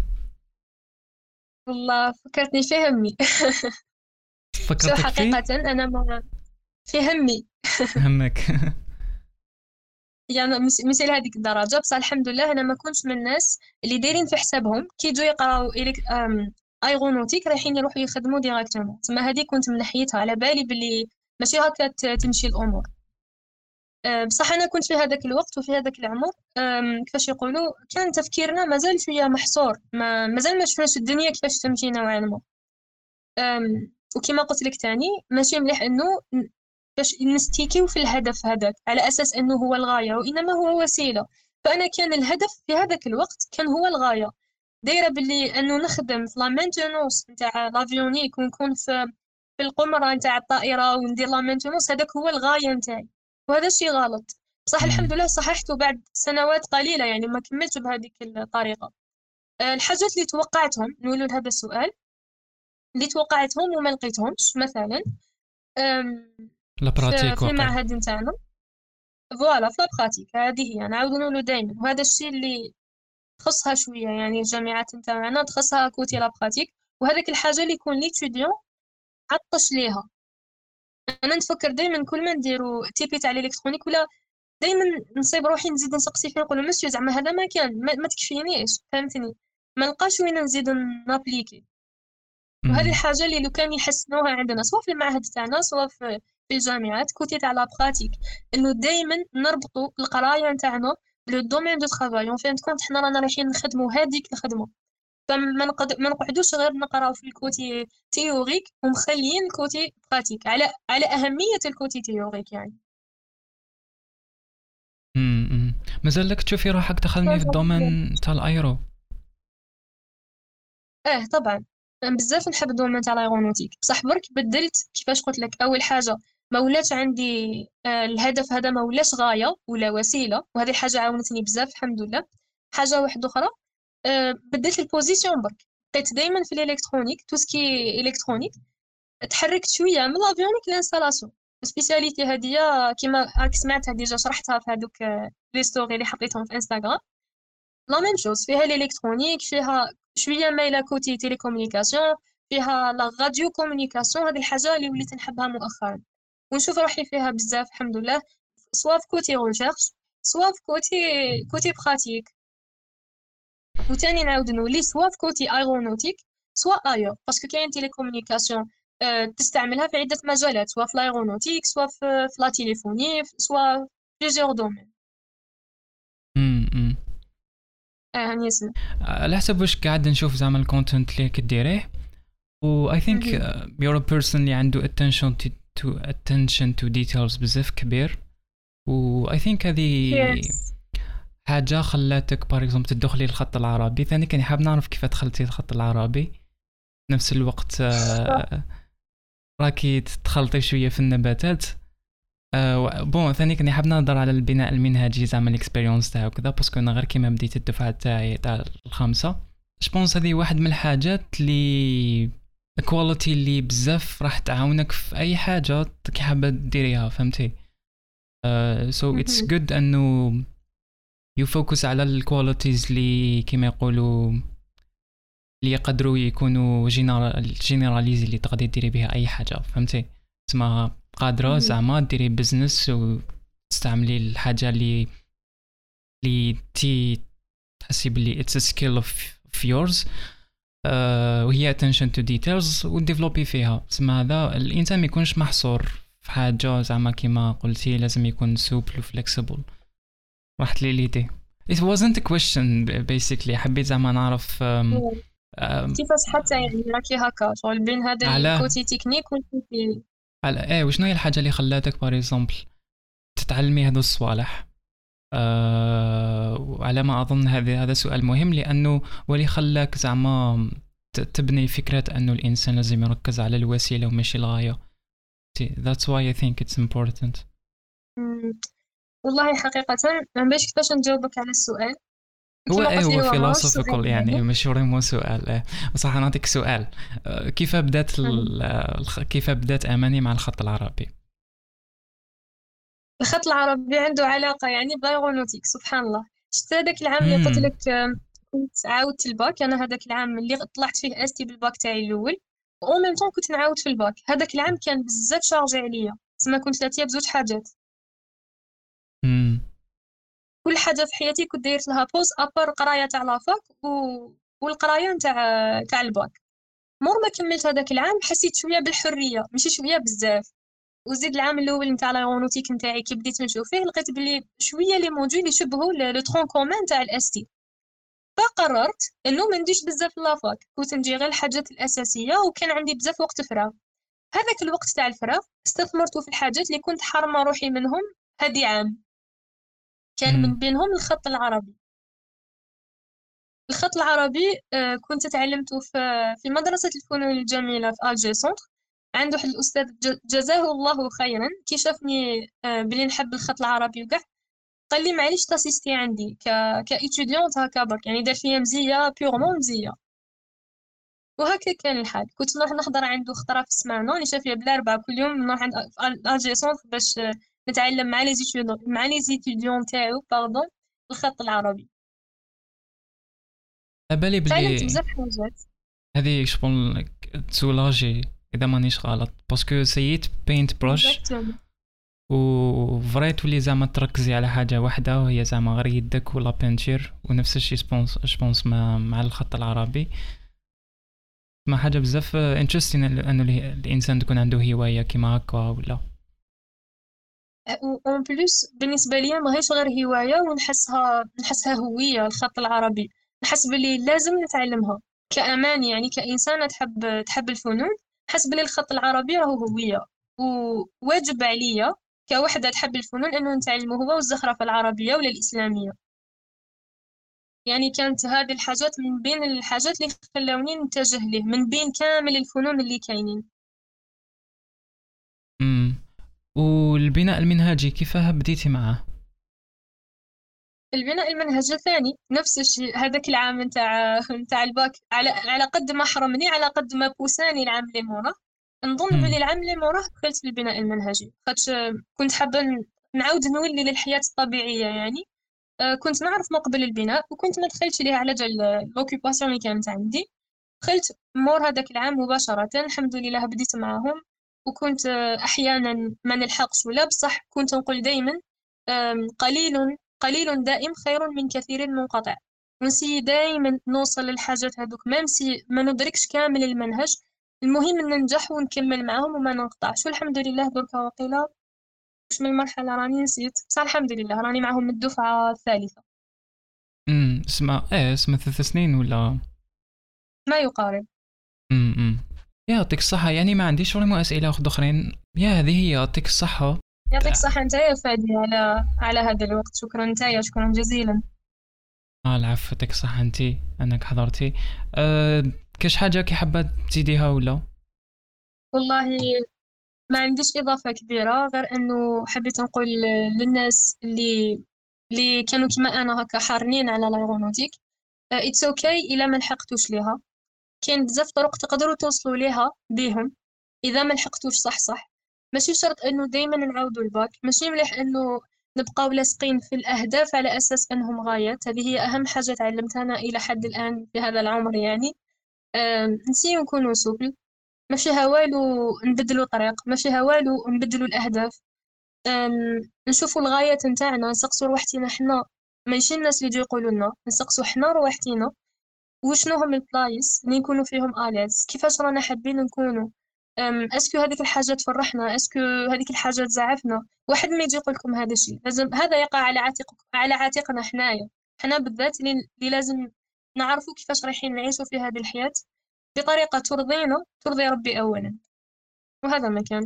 والله فكرتني في همي شو حقيقة أنا ما في همي همك يعني مثل هذيك الدرجة. بس الحمد لله أنا ما كنتش من الناس اللي دايرين في حسابهم كي يجوا يقراو ايغونوتيك رايحين يروحوا يخدموا ديراكتومون. تما هذه كنت من ناحيتها على بالي باللي ماشي هكا تمشي الأمور. بصح أنا كنت في هذاك الوقت وفي هذاك العمر كيفاش يقولوا كان تفكيرنا مازال شوية محصور، مازال ما شفناش الدنيا كيفاش تمشي نوعا ما. وكما قلت لك تاني ماشي مليح انه باش نستيكيو في الهدف هذاك على اساس انه هو الغايه وانما هو وسيله. فانا كان الهدف في هذاك الوقت كان هو الغايه، دايره باللي انه نخدم في لا مينتونونس نتاع لافيونيك ونكون في القمره نتاع الطائره وندير لا مينتونونس. هذاك هو الغايه نتاعي وهذا الشيء غلط. بصح الحمد لله صححته بعد سنوات قليله يعني ما كملت بهذيك الطريقه. الحاجات اللي توقعتهم نقولوا هذا السؤال اللي توقعتهم وما لقيتهمش مثلا لا براتيك في المعهد نتاعنا فوالا في لابراتيك هذه هي نعاودو نقولو دائما. وهذا الشيء اللي تخصها شويه يعني الجامعات نتاعنا تخصها كوتي لابراتيك وهذاك الحاجه اللي يكون ليتوديون عطش ليها. انا نفكر دائما كل ما نديرو تيبي تاع الالكترونيك ولا دائما نصيب روحي نزيد نسقسي فيه نقول مسيو زعما هذا ما كان ما تكفينيش فهمتني ما نلقاش وين نزيد نابليكي. وهذه الحاجة اللي لو كان يحسنوها عندنا سواء في المعهد تاعنا سواء في الجامعات كوتي تاع لابراتيك انه دائما نربطوا القرايه نتاعنا لو دومين دو طرافاي. فين كنت حنا رانا رايحين نخدموا هذيك الخدمه فما ما نقعدوش غير نقراو في الكوتي تيوريك ومخليين الكوتي براتيك على اهميه الكوتي تيوريك يعني. مازال لك تشوفي روحك دخلني في الدومين تاع الايرو؟ طبعا بزاف نحب الدومين تاع لايغونوتيك، بصح برك بدلت كيفاش قلت لك. اول حاجه ما ولاتش عندي الهدف هذا ما ولاش غايه ولا وسيله، وهذه حاجه عاونتني بزاف الحمد لله. حاجه واحده اخرى، بدلت البوزيسيون برك. بقيت دائما في الالكترونيك، تو سكي الكترونيك. تحركت شويه من لافيونيك لانستالاسيون. السبيسياليتي هذه كيما راك سمعتها ديجا، شرحتها في هذوك لي ستوري اللي حطيتهم في انستغرام. لا ميم شوز فيها الالكترونيك، فيها شويه مايله كوتي تيليكومونيكاسيون، فيها لا راديو كومونيكاسيون. هذه الحاجه اللي وليت نحبها مؤخرا ونشوف روحي فيها بزاف الحمد لله، سوا في كوتي ريشيرش، سوا في كوتي براتيك. وتاني نعاود نولي سوا في كوتي ايرونوتيك سوا ايور، باسكو كاين تيليكومونيكاسيون تستعملها في عده مجالات، سوا في الايرونوتيك، سوا في لا تيليفوني، سوا في بليزيور دومين. امم هاني اسمع. على حسب واش قاعد نشوف زعما الكونتنت اللي كديريه، و I think you're a person اللي عنده attention to details بزاف كبير، و I think هذه Yes. حاجة خلاتك باغ اكزومبل تدخلي الخط العربي. ثاني كان حاب نعرف كيف دخلتي الخط العربي في نفس الوقت. راكي تخلطي شوية في النباتات. بون ثاني كان حاب نهضر على البناء المنهجي زعما الاكسبيريونس تاعو كذا، باسكو انا غير كيما بديت الدفعة تاعي تاع الخامسة. جبونس هذه واحد من الحاجات اللي الكواليتي اللي بزاف راح تعاونك في اي حاجة كي حابة ديريها، فهمتي؟ so it's good انه you focus على الكواليتيز اللي كيما يقولوا اللي يقدروا يكونوا جينيراليزي اللي تقدري ديري بها اي حاجة، فهمتي؟ تسمى قادرة زعما ديري بزنس وتستعملي الحاجة اللي تي تحسي بلي it's a skill of yours، وهي attention to details وديفلوبي فيها. تسمى هذا الانسان ما يكونش محصور في حاجة زعما كيما قلتي لازم يكون سوبل وفلكسبل. راحت لي ليدي. It wasn't a question basically، حبيت زعما نعرف كيفاش حتى يعني راكي هكا شغل بين هذا الكوتي تكنيك والكوتي على وشنو هي الحاجة اللي خلاتك باغ اكزومبل تتعلمي هذو الصوالح؟ وعلى ما أظن هذا سؤال مهم، لأنه ولي خلاك زعما تبني فكرة أنه الإنسان لازم يركز على الوسيلة وماشي الغاية. That's why I think it's important. والله حقيقة ما باش كيفاش نجاوبك على السؤال. هو philosophical يعني مش مو سؤال. بصح نعطيك سؤال. كيف بدات أماني مع الخط العربي؟ الخط العربي عنده علاقة يعني بايرونوتيك. سبحان الله، شفت هذاك العام اللي قلت لك كنت عاودت الباك، أنا هذاك العام اللي طلعت فيه أستي بالباك تاعي الأول، و ميم طون كنت نعاود في الباك. هذاك العام كان بزاف شارجي عليا، تسمى كنت ثلاثية بزوج حاجات. كل حاجة في حياتي كنت دايرت لها بوز أبار القراية تاع لافاك والقراية تاع الباك. مور ما كملت هذاك العام حسيت شوية بالحرية، ماشي شوية بزاف. وزيد العام الاول نتاع لايرونوتيك نتاعي كي بديت نشوف فيه لقيت بلي شويه لي موديول يشبهوا لو ترون كومون تاع الاس تي. فقررت انه ما نديش بزاف لافاك، كنت نجي غير الحاجات الاساسيه، وكان عندي بزاف وقت فراغ. هذاك الوقت تاع الفراغ استثمرته في الحاجات اللي كنت حارمه روحي منهم. هذه عام كان من بينهم الخط العربي. الخط العربي كنت تعلمته في مدرسه الفنون الجميله في الجي سونتر. عنده واحد الاستاذ جزاه الله خيرا، كي شافني بلي نحب الخط العربي وكاع قال لي معليش تاسيستي عندي كايتيديونت هكا برك، يعني دار فيا مزيه بيغمون مزيه. وهكا كان الحال. كنت نروح نحضر عنده خطره في السمانه، اللي شافيه بالاربعاء كل يوم نروح عند الجي سونتر باش نتعلم مع لي زيتيديون تاعو باردون الخط العربي. بالي تعلمت بزاف حاجات. هذه شغل تسولاجي اذا مانيش غلط، باسكو سيت بينت بروش وفري تولي زعما تركزي على حاجه واحده وهي زعما غير يدك ولا بينتير. ونفس الشيء سبونس مع الخط العربي. ما حاجه بزاف انتريستين انه الانسان تكون عنده هوايه كيما هكا ولا. اون بليس بالنسبه لي ماهيش غير هوايه، ونحسها هويه. الخط العربي نحس بلي لازم نتعلمها كأمان، يعني كإنسانة تحب الفنون. نحس بلي الخط العربي راهو هوية، وواجب عليا كوحدة تحب الفنون أنه نتعلمه هو والزخرفة العربية ولا الإسلامية. يعني كانت هذه الحاجات من بين الحاجات اللي خلوني نتجه له من بين كامل الفنون اللي كاينين. امم والبناء المنهجي كيفاه بديتي معاه؟ البناء المنهجي الثاني نفس الشيء، هذاك العام نتاع الباك، على قد ما حرمني على قد ما بوساني العام اللي موراه. نظن بلي امم العام اللي موراه دخلت في البناء المنهجي، خاطش كنت حابة نعاود نولي للحياة الطبيعية يعني. كنت نعرف ما قبل البناء وكنت ما دخلتش ليه على جال لوكيباسيون اللي كانت عندي. دخلت مور هذاك العام مباشرة، الحمد لله بديت معاهم. وكنت أحيانا ما نلحقش ولا بصح كنت نقول دايما قليل قليل دائم خير من كثير منقطع. ونسي دايما نوصل للحاجات هذوك ميمسي ما ندركش كامل المنهج. المهم ان ننجح ونكمل معاهم وما ننقطعش، والحمد لله دركا وقيلا مش من المرحلة راني نسيت، بصح الحمد لله راني معاهم من الدفعة الثالثة. اسمها 3 سنين ولا؟ ما يقارب. امم يعطيك الصحة. يعني ما عنديش فريمون أسئلة أخرين. يا هذه هي، يعطيك الصحة. يعطيك الصحة نتايا يا فادي على هذا الوقت، شكرا نتايا، شكرا جزيلا. العفو، يعطيك الصحة انتي انك حضرتي. كاش حاجة كي حابة تزيديها ولا؟ والله ما عنديش إضافة كبيرة غير أنه حبيت نقول للناس اللي كانوا كما أنا هكا حارنين على لايرونوتيك، اتس اوكي إلا ما لحقتوش ليها. كاين بزاف طرق تقدروا توصلوا ليها بيهم. إذا ما لحقتوش صح ماشي شرط أنه دايما نعاودوا الباك، ماشي مليح أنه نبقاو لاصقين في الأهداف على أساس أنهم غايات. هذه هي أهم حاجة تعلمتها أنا إلى حد الآن في هذا العمر يعني. نسيو نكونوا سوبل، ما فيها والو نبدلوا طريق، ما فيها والو نبدلوا الأهداف. نشوفوا الغايات نتاعنا، نسقسوا روحتنا حنا، ماشي الناس اللي يجوا يقولوا لنا، نسقسوا حنا روحتنا وشنو هم البلايص اللي نكونوا فيهم آليز، كيفاش رانا حابين نكونوا. اسكو هذيك الحاجة تفرحنا، اسكو هذيك الحاجة تزعفنا. واحد ما يجي يقول لكم هذا الشيء لازم هذا يقع على عاتقنا حنايا، حنا بالذات اللي لازم نعرفوا كيفاش رايحين نعيشوا في هذه الحياة بطريقة ترضينا، ترضي ربي أولا. وهذا ما كان.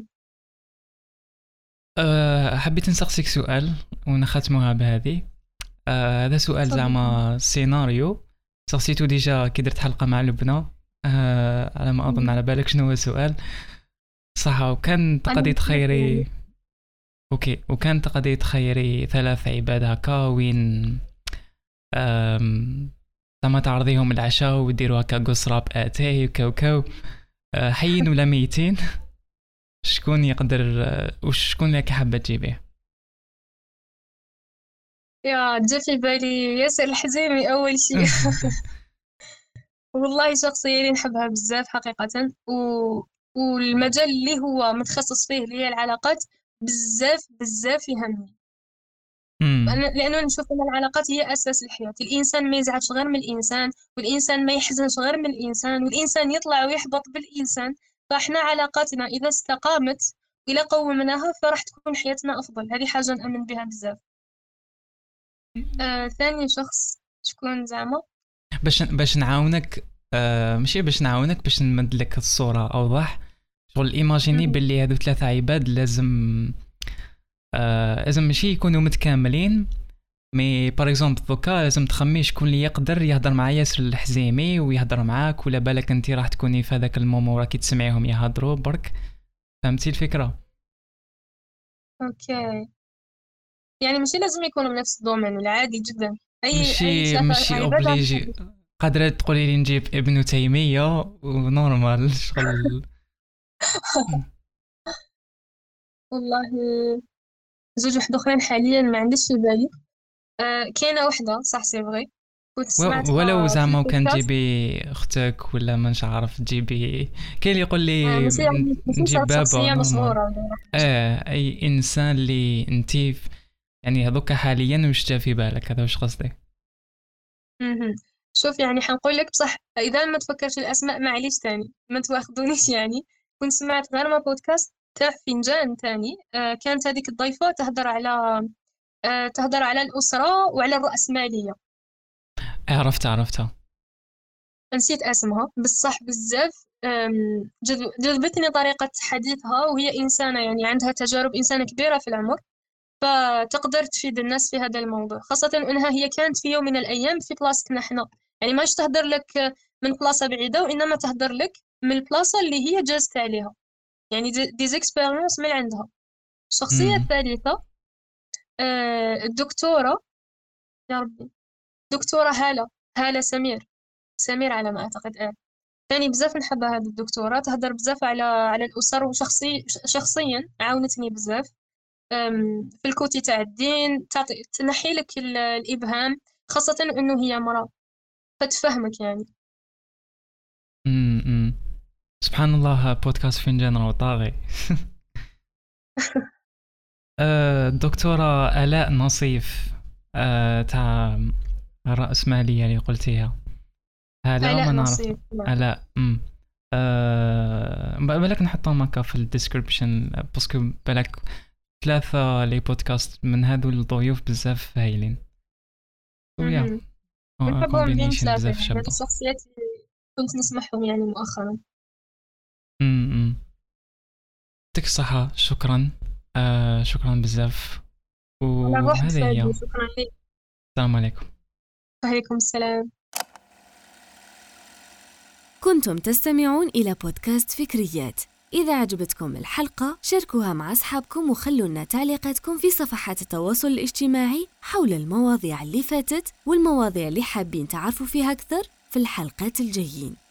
حبيت نسقسيك سؤال ونختمها بهذه. هذا سؤال تفضل. زعما سيناريو سقسيتو ديجا كي درت حلقة مع لبنى. على ما أظن على بالك شنو هو السؤال؟ صح. وكان تقدري تخيري اوكي، وكان تقدري تخيري 3 عباد هكا وين زعما تعرضيهم العشاء وديروا هكا قصرة باتاي وكاو حيين ولا ميتين. شكون يقدر وشكون اللي حابة تجيبيه؟ يا جا في بالي ياسر الحزيمي أول شيء. والله شخصية اللي نحبها بزاف حقيقة، والمجال اللي هو متخصص فيه اللي هي العلاقات بزاف بزاف يهمني. امم لأنه نشوف أن العلاقات هي أساس الحياة. الإنسان ما يزعلش غير من الإنسان، والإنسان ما يحزنش غير من الإنسان، والإنسان يطلع ويحبط بالإنسان. فإحنا علاقاتنا إذا استقامت إلى قومناها فراح تكون حياتنا أفضل. هذه حاجة نأمن بها بزاف. ثاني شخص شكون زعما؟ باش نعاونك. ماشي باش نعاونك، باش نمد لك الصورة أوضح. شغل ايماجيني مهم. باللي هادو 3 عباد لازم ماشي يكونوا متكاملين. مي باغ اكزومبل دوكا لازم تخمي شكون اللي يقدر يهضر مع ياسر الحزيمي ويهضر معاك، ولا بالك انت راح تكوني في هذاك المومو راكي تسمعيهم يهضروا برك. فهمتي الفكرة؟ أوكي، يعني ماشي لازم يكونوا من نفس الدومين ولا عادي جدا. أي ماشي ثلاثة ماشي عباد عم اوبليجي. نحدد. قادرة تقولي لي نجيب ابن تيمية ونورمال شغل. والله زوج واحد أخرين حاليا ما عنديش في بالي. كاينة وحدة صح سي فغي كنت ولو سمعتها في زعما كان البودكاست. تجيبي اختك ولا ما نش عارف تجيبي. كاين اللي يقول لي ماشي يعني ماشي نجيب شرط بابا شخصية نورمال. مشهورة ولا حاجة. اي انسان اللي انتي يعني هذوك حاليا وش جا في بالك، هذا وش قصدي. مهم. شوف يعني حنقول لك بصح إذا ما تفكرش الأسماء معليش تاني ما تواخذونيش يعني. كنت سمعت غير ما بودكاست تاع فنجان تاني. كانت هذيك الضيفة تهدر على الأسرة وعلى الرأسمالية. عرفتها. نسيت اسمها بصح بزاف. جذبتني طريقة حديثها، وهي إنسانة يعني عندها تجارب، إنسانة كبيرة في العمر. فتقدر تفيد الناس في هذا الموضوع، خاصة أنها هي كانت في يوم من الأيام في بلاصتنا حنا، يعني ماش تهدر لك من بلاصة بعيدة، وإنما تهدر لك من البلاصة اللي هي جازت عليها، يعني دي زيكسبيريونس من عندها. الشخصية مم. الثالثة الدكتورة، يا ربي، دكتورة هالة سمير على ما أعتقد. ثاني بزاف نحب هذه الدكتورة، تهدر بزاف على الأسر، شخصيا عاونتني بزاف في الكوتي تاع الدين، تنحي لك الإبهام، خاصة إنه هي مرأة فتفهمك يعني. مم. سبحان الله، بودكاست فنجان راه طاغي. الدكتورة آلاء نصيف، تاع الرأسمالية اللي قلتيها، هلا علاء ما نعرف. نصيب، نعم. آلاء. بالك نحطهم هكا في الديسكريبشن، باسكو بالك 3 لي بودكاست من هادو الضيوف بزاف هايلين، ويا نحبهم بين كومبينيشن ثلاثة، بزاف يعني هاد شابة. الشخصيات اللي كنت نسمعهم يعني مؤخرا. يعطيك الصحة، شكرا. شكرا بزاف، على روح وهذه فادي، هي. شكرا لك. السلام عليكم. وعليكم السلام. كنتم تستمعون إلى بودكاست فكريات. إذا عجبتكم الحلقة شاركوها مع أصحابكم وخلوا لنا تعليقاتكم في صفحات التواصل الاجتماعي حول المواضيع اللي فاتت والمواضيع اللي حابين تعرفوا فيها أكثر في الحلقات الجايين.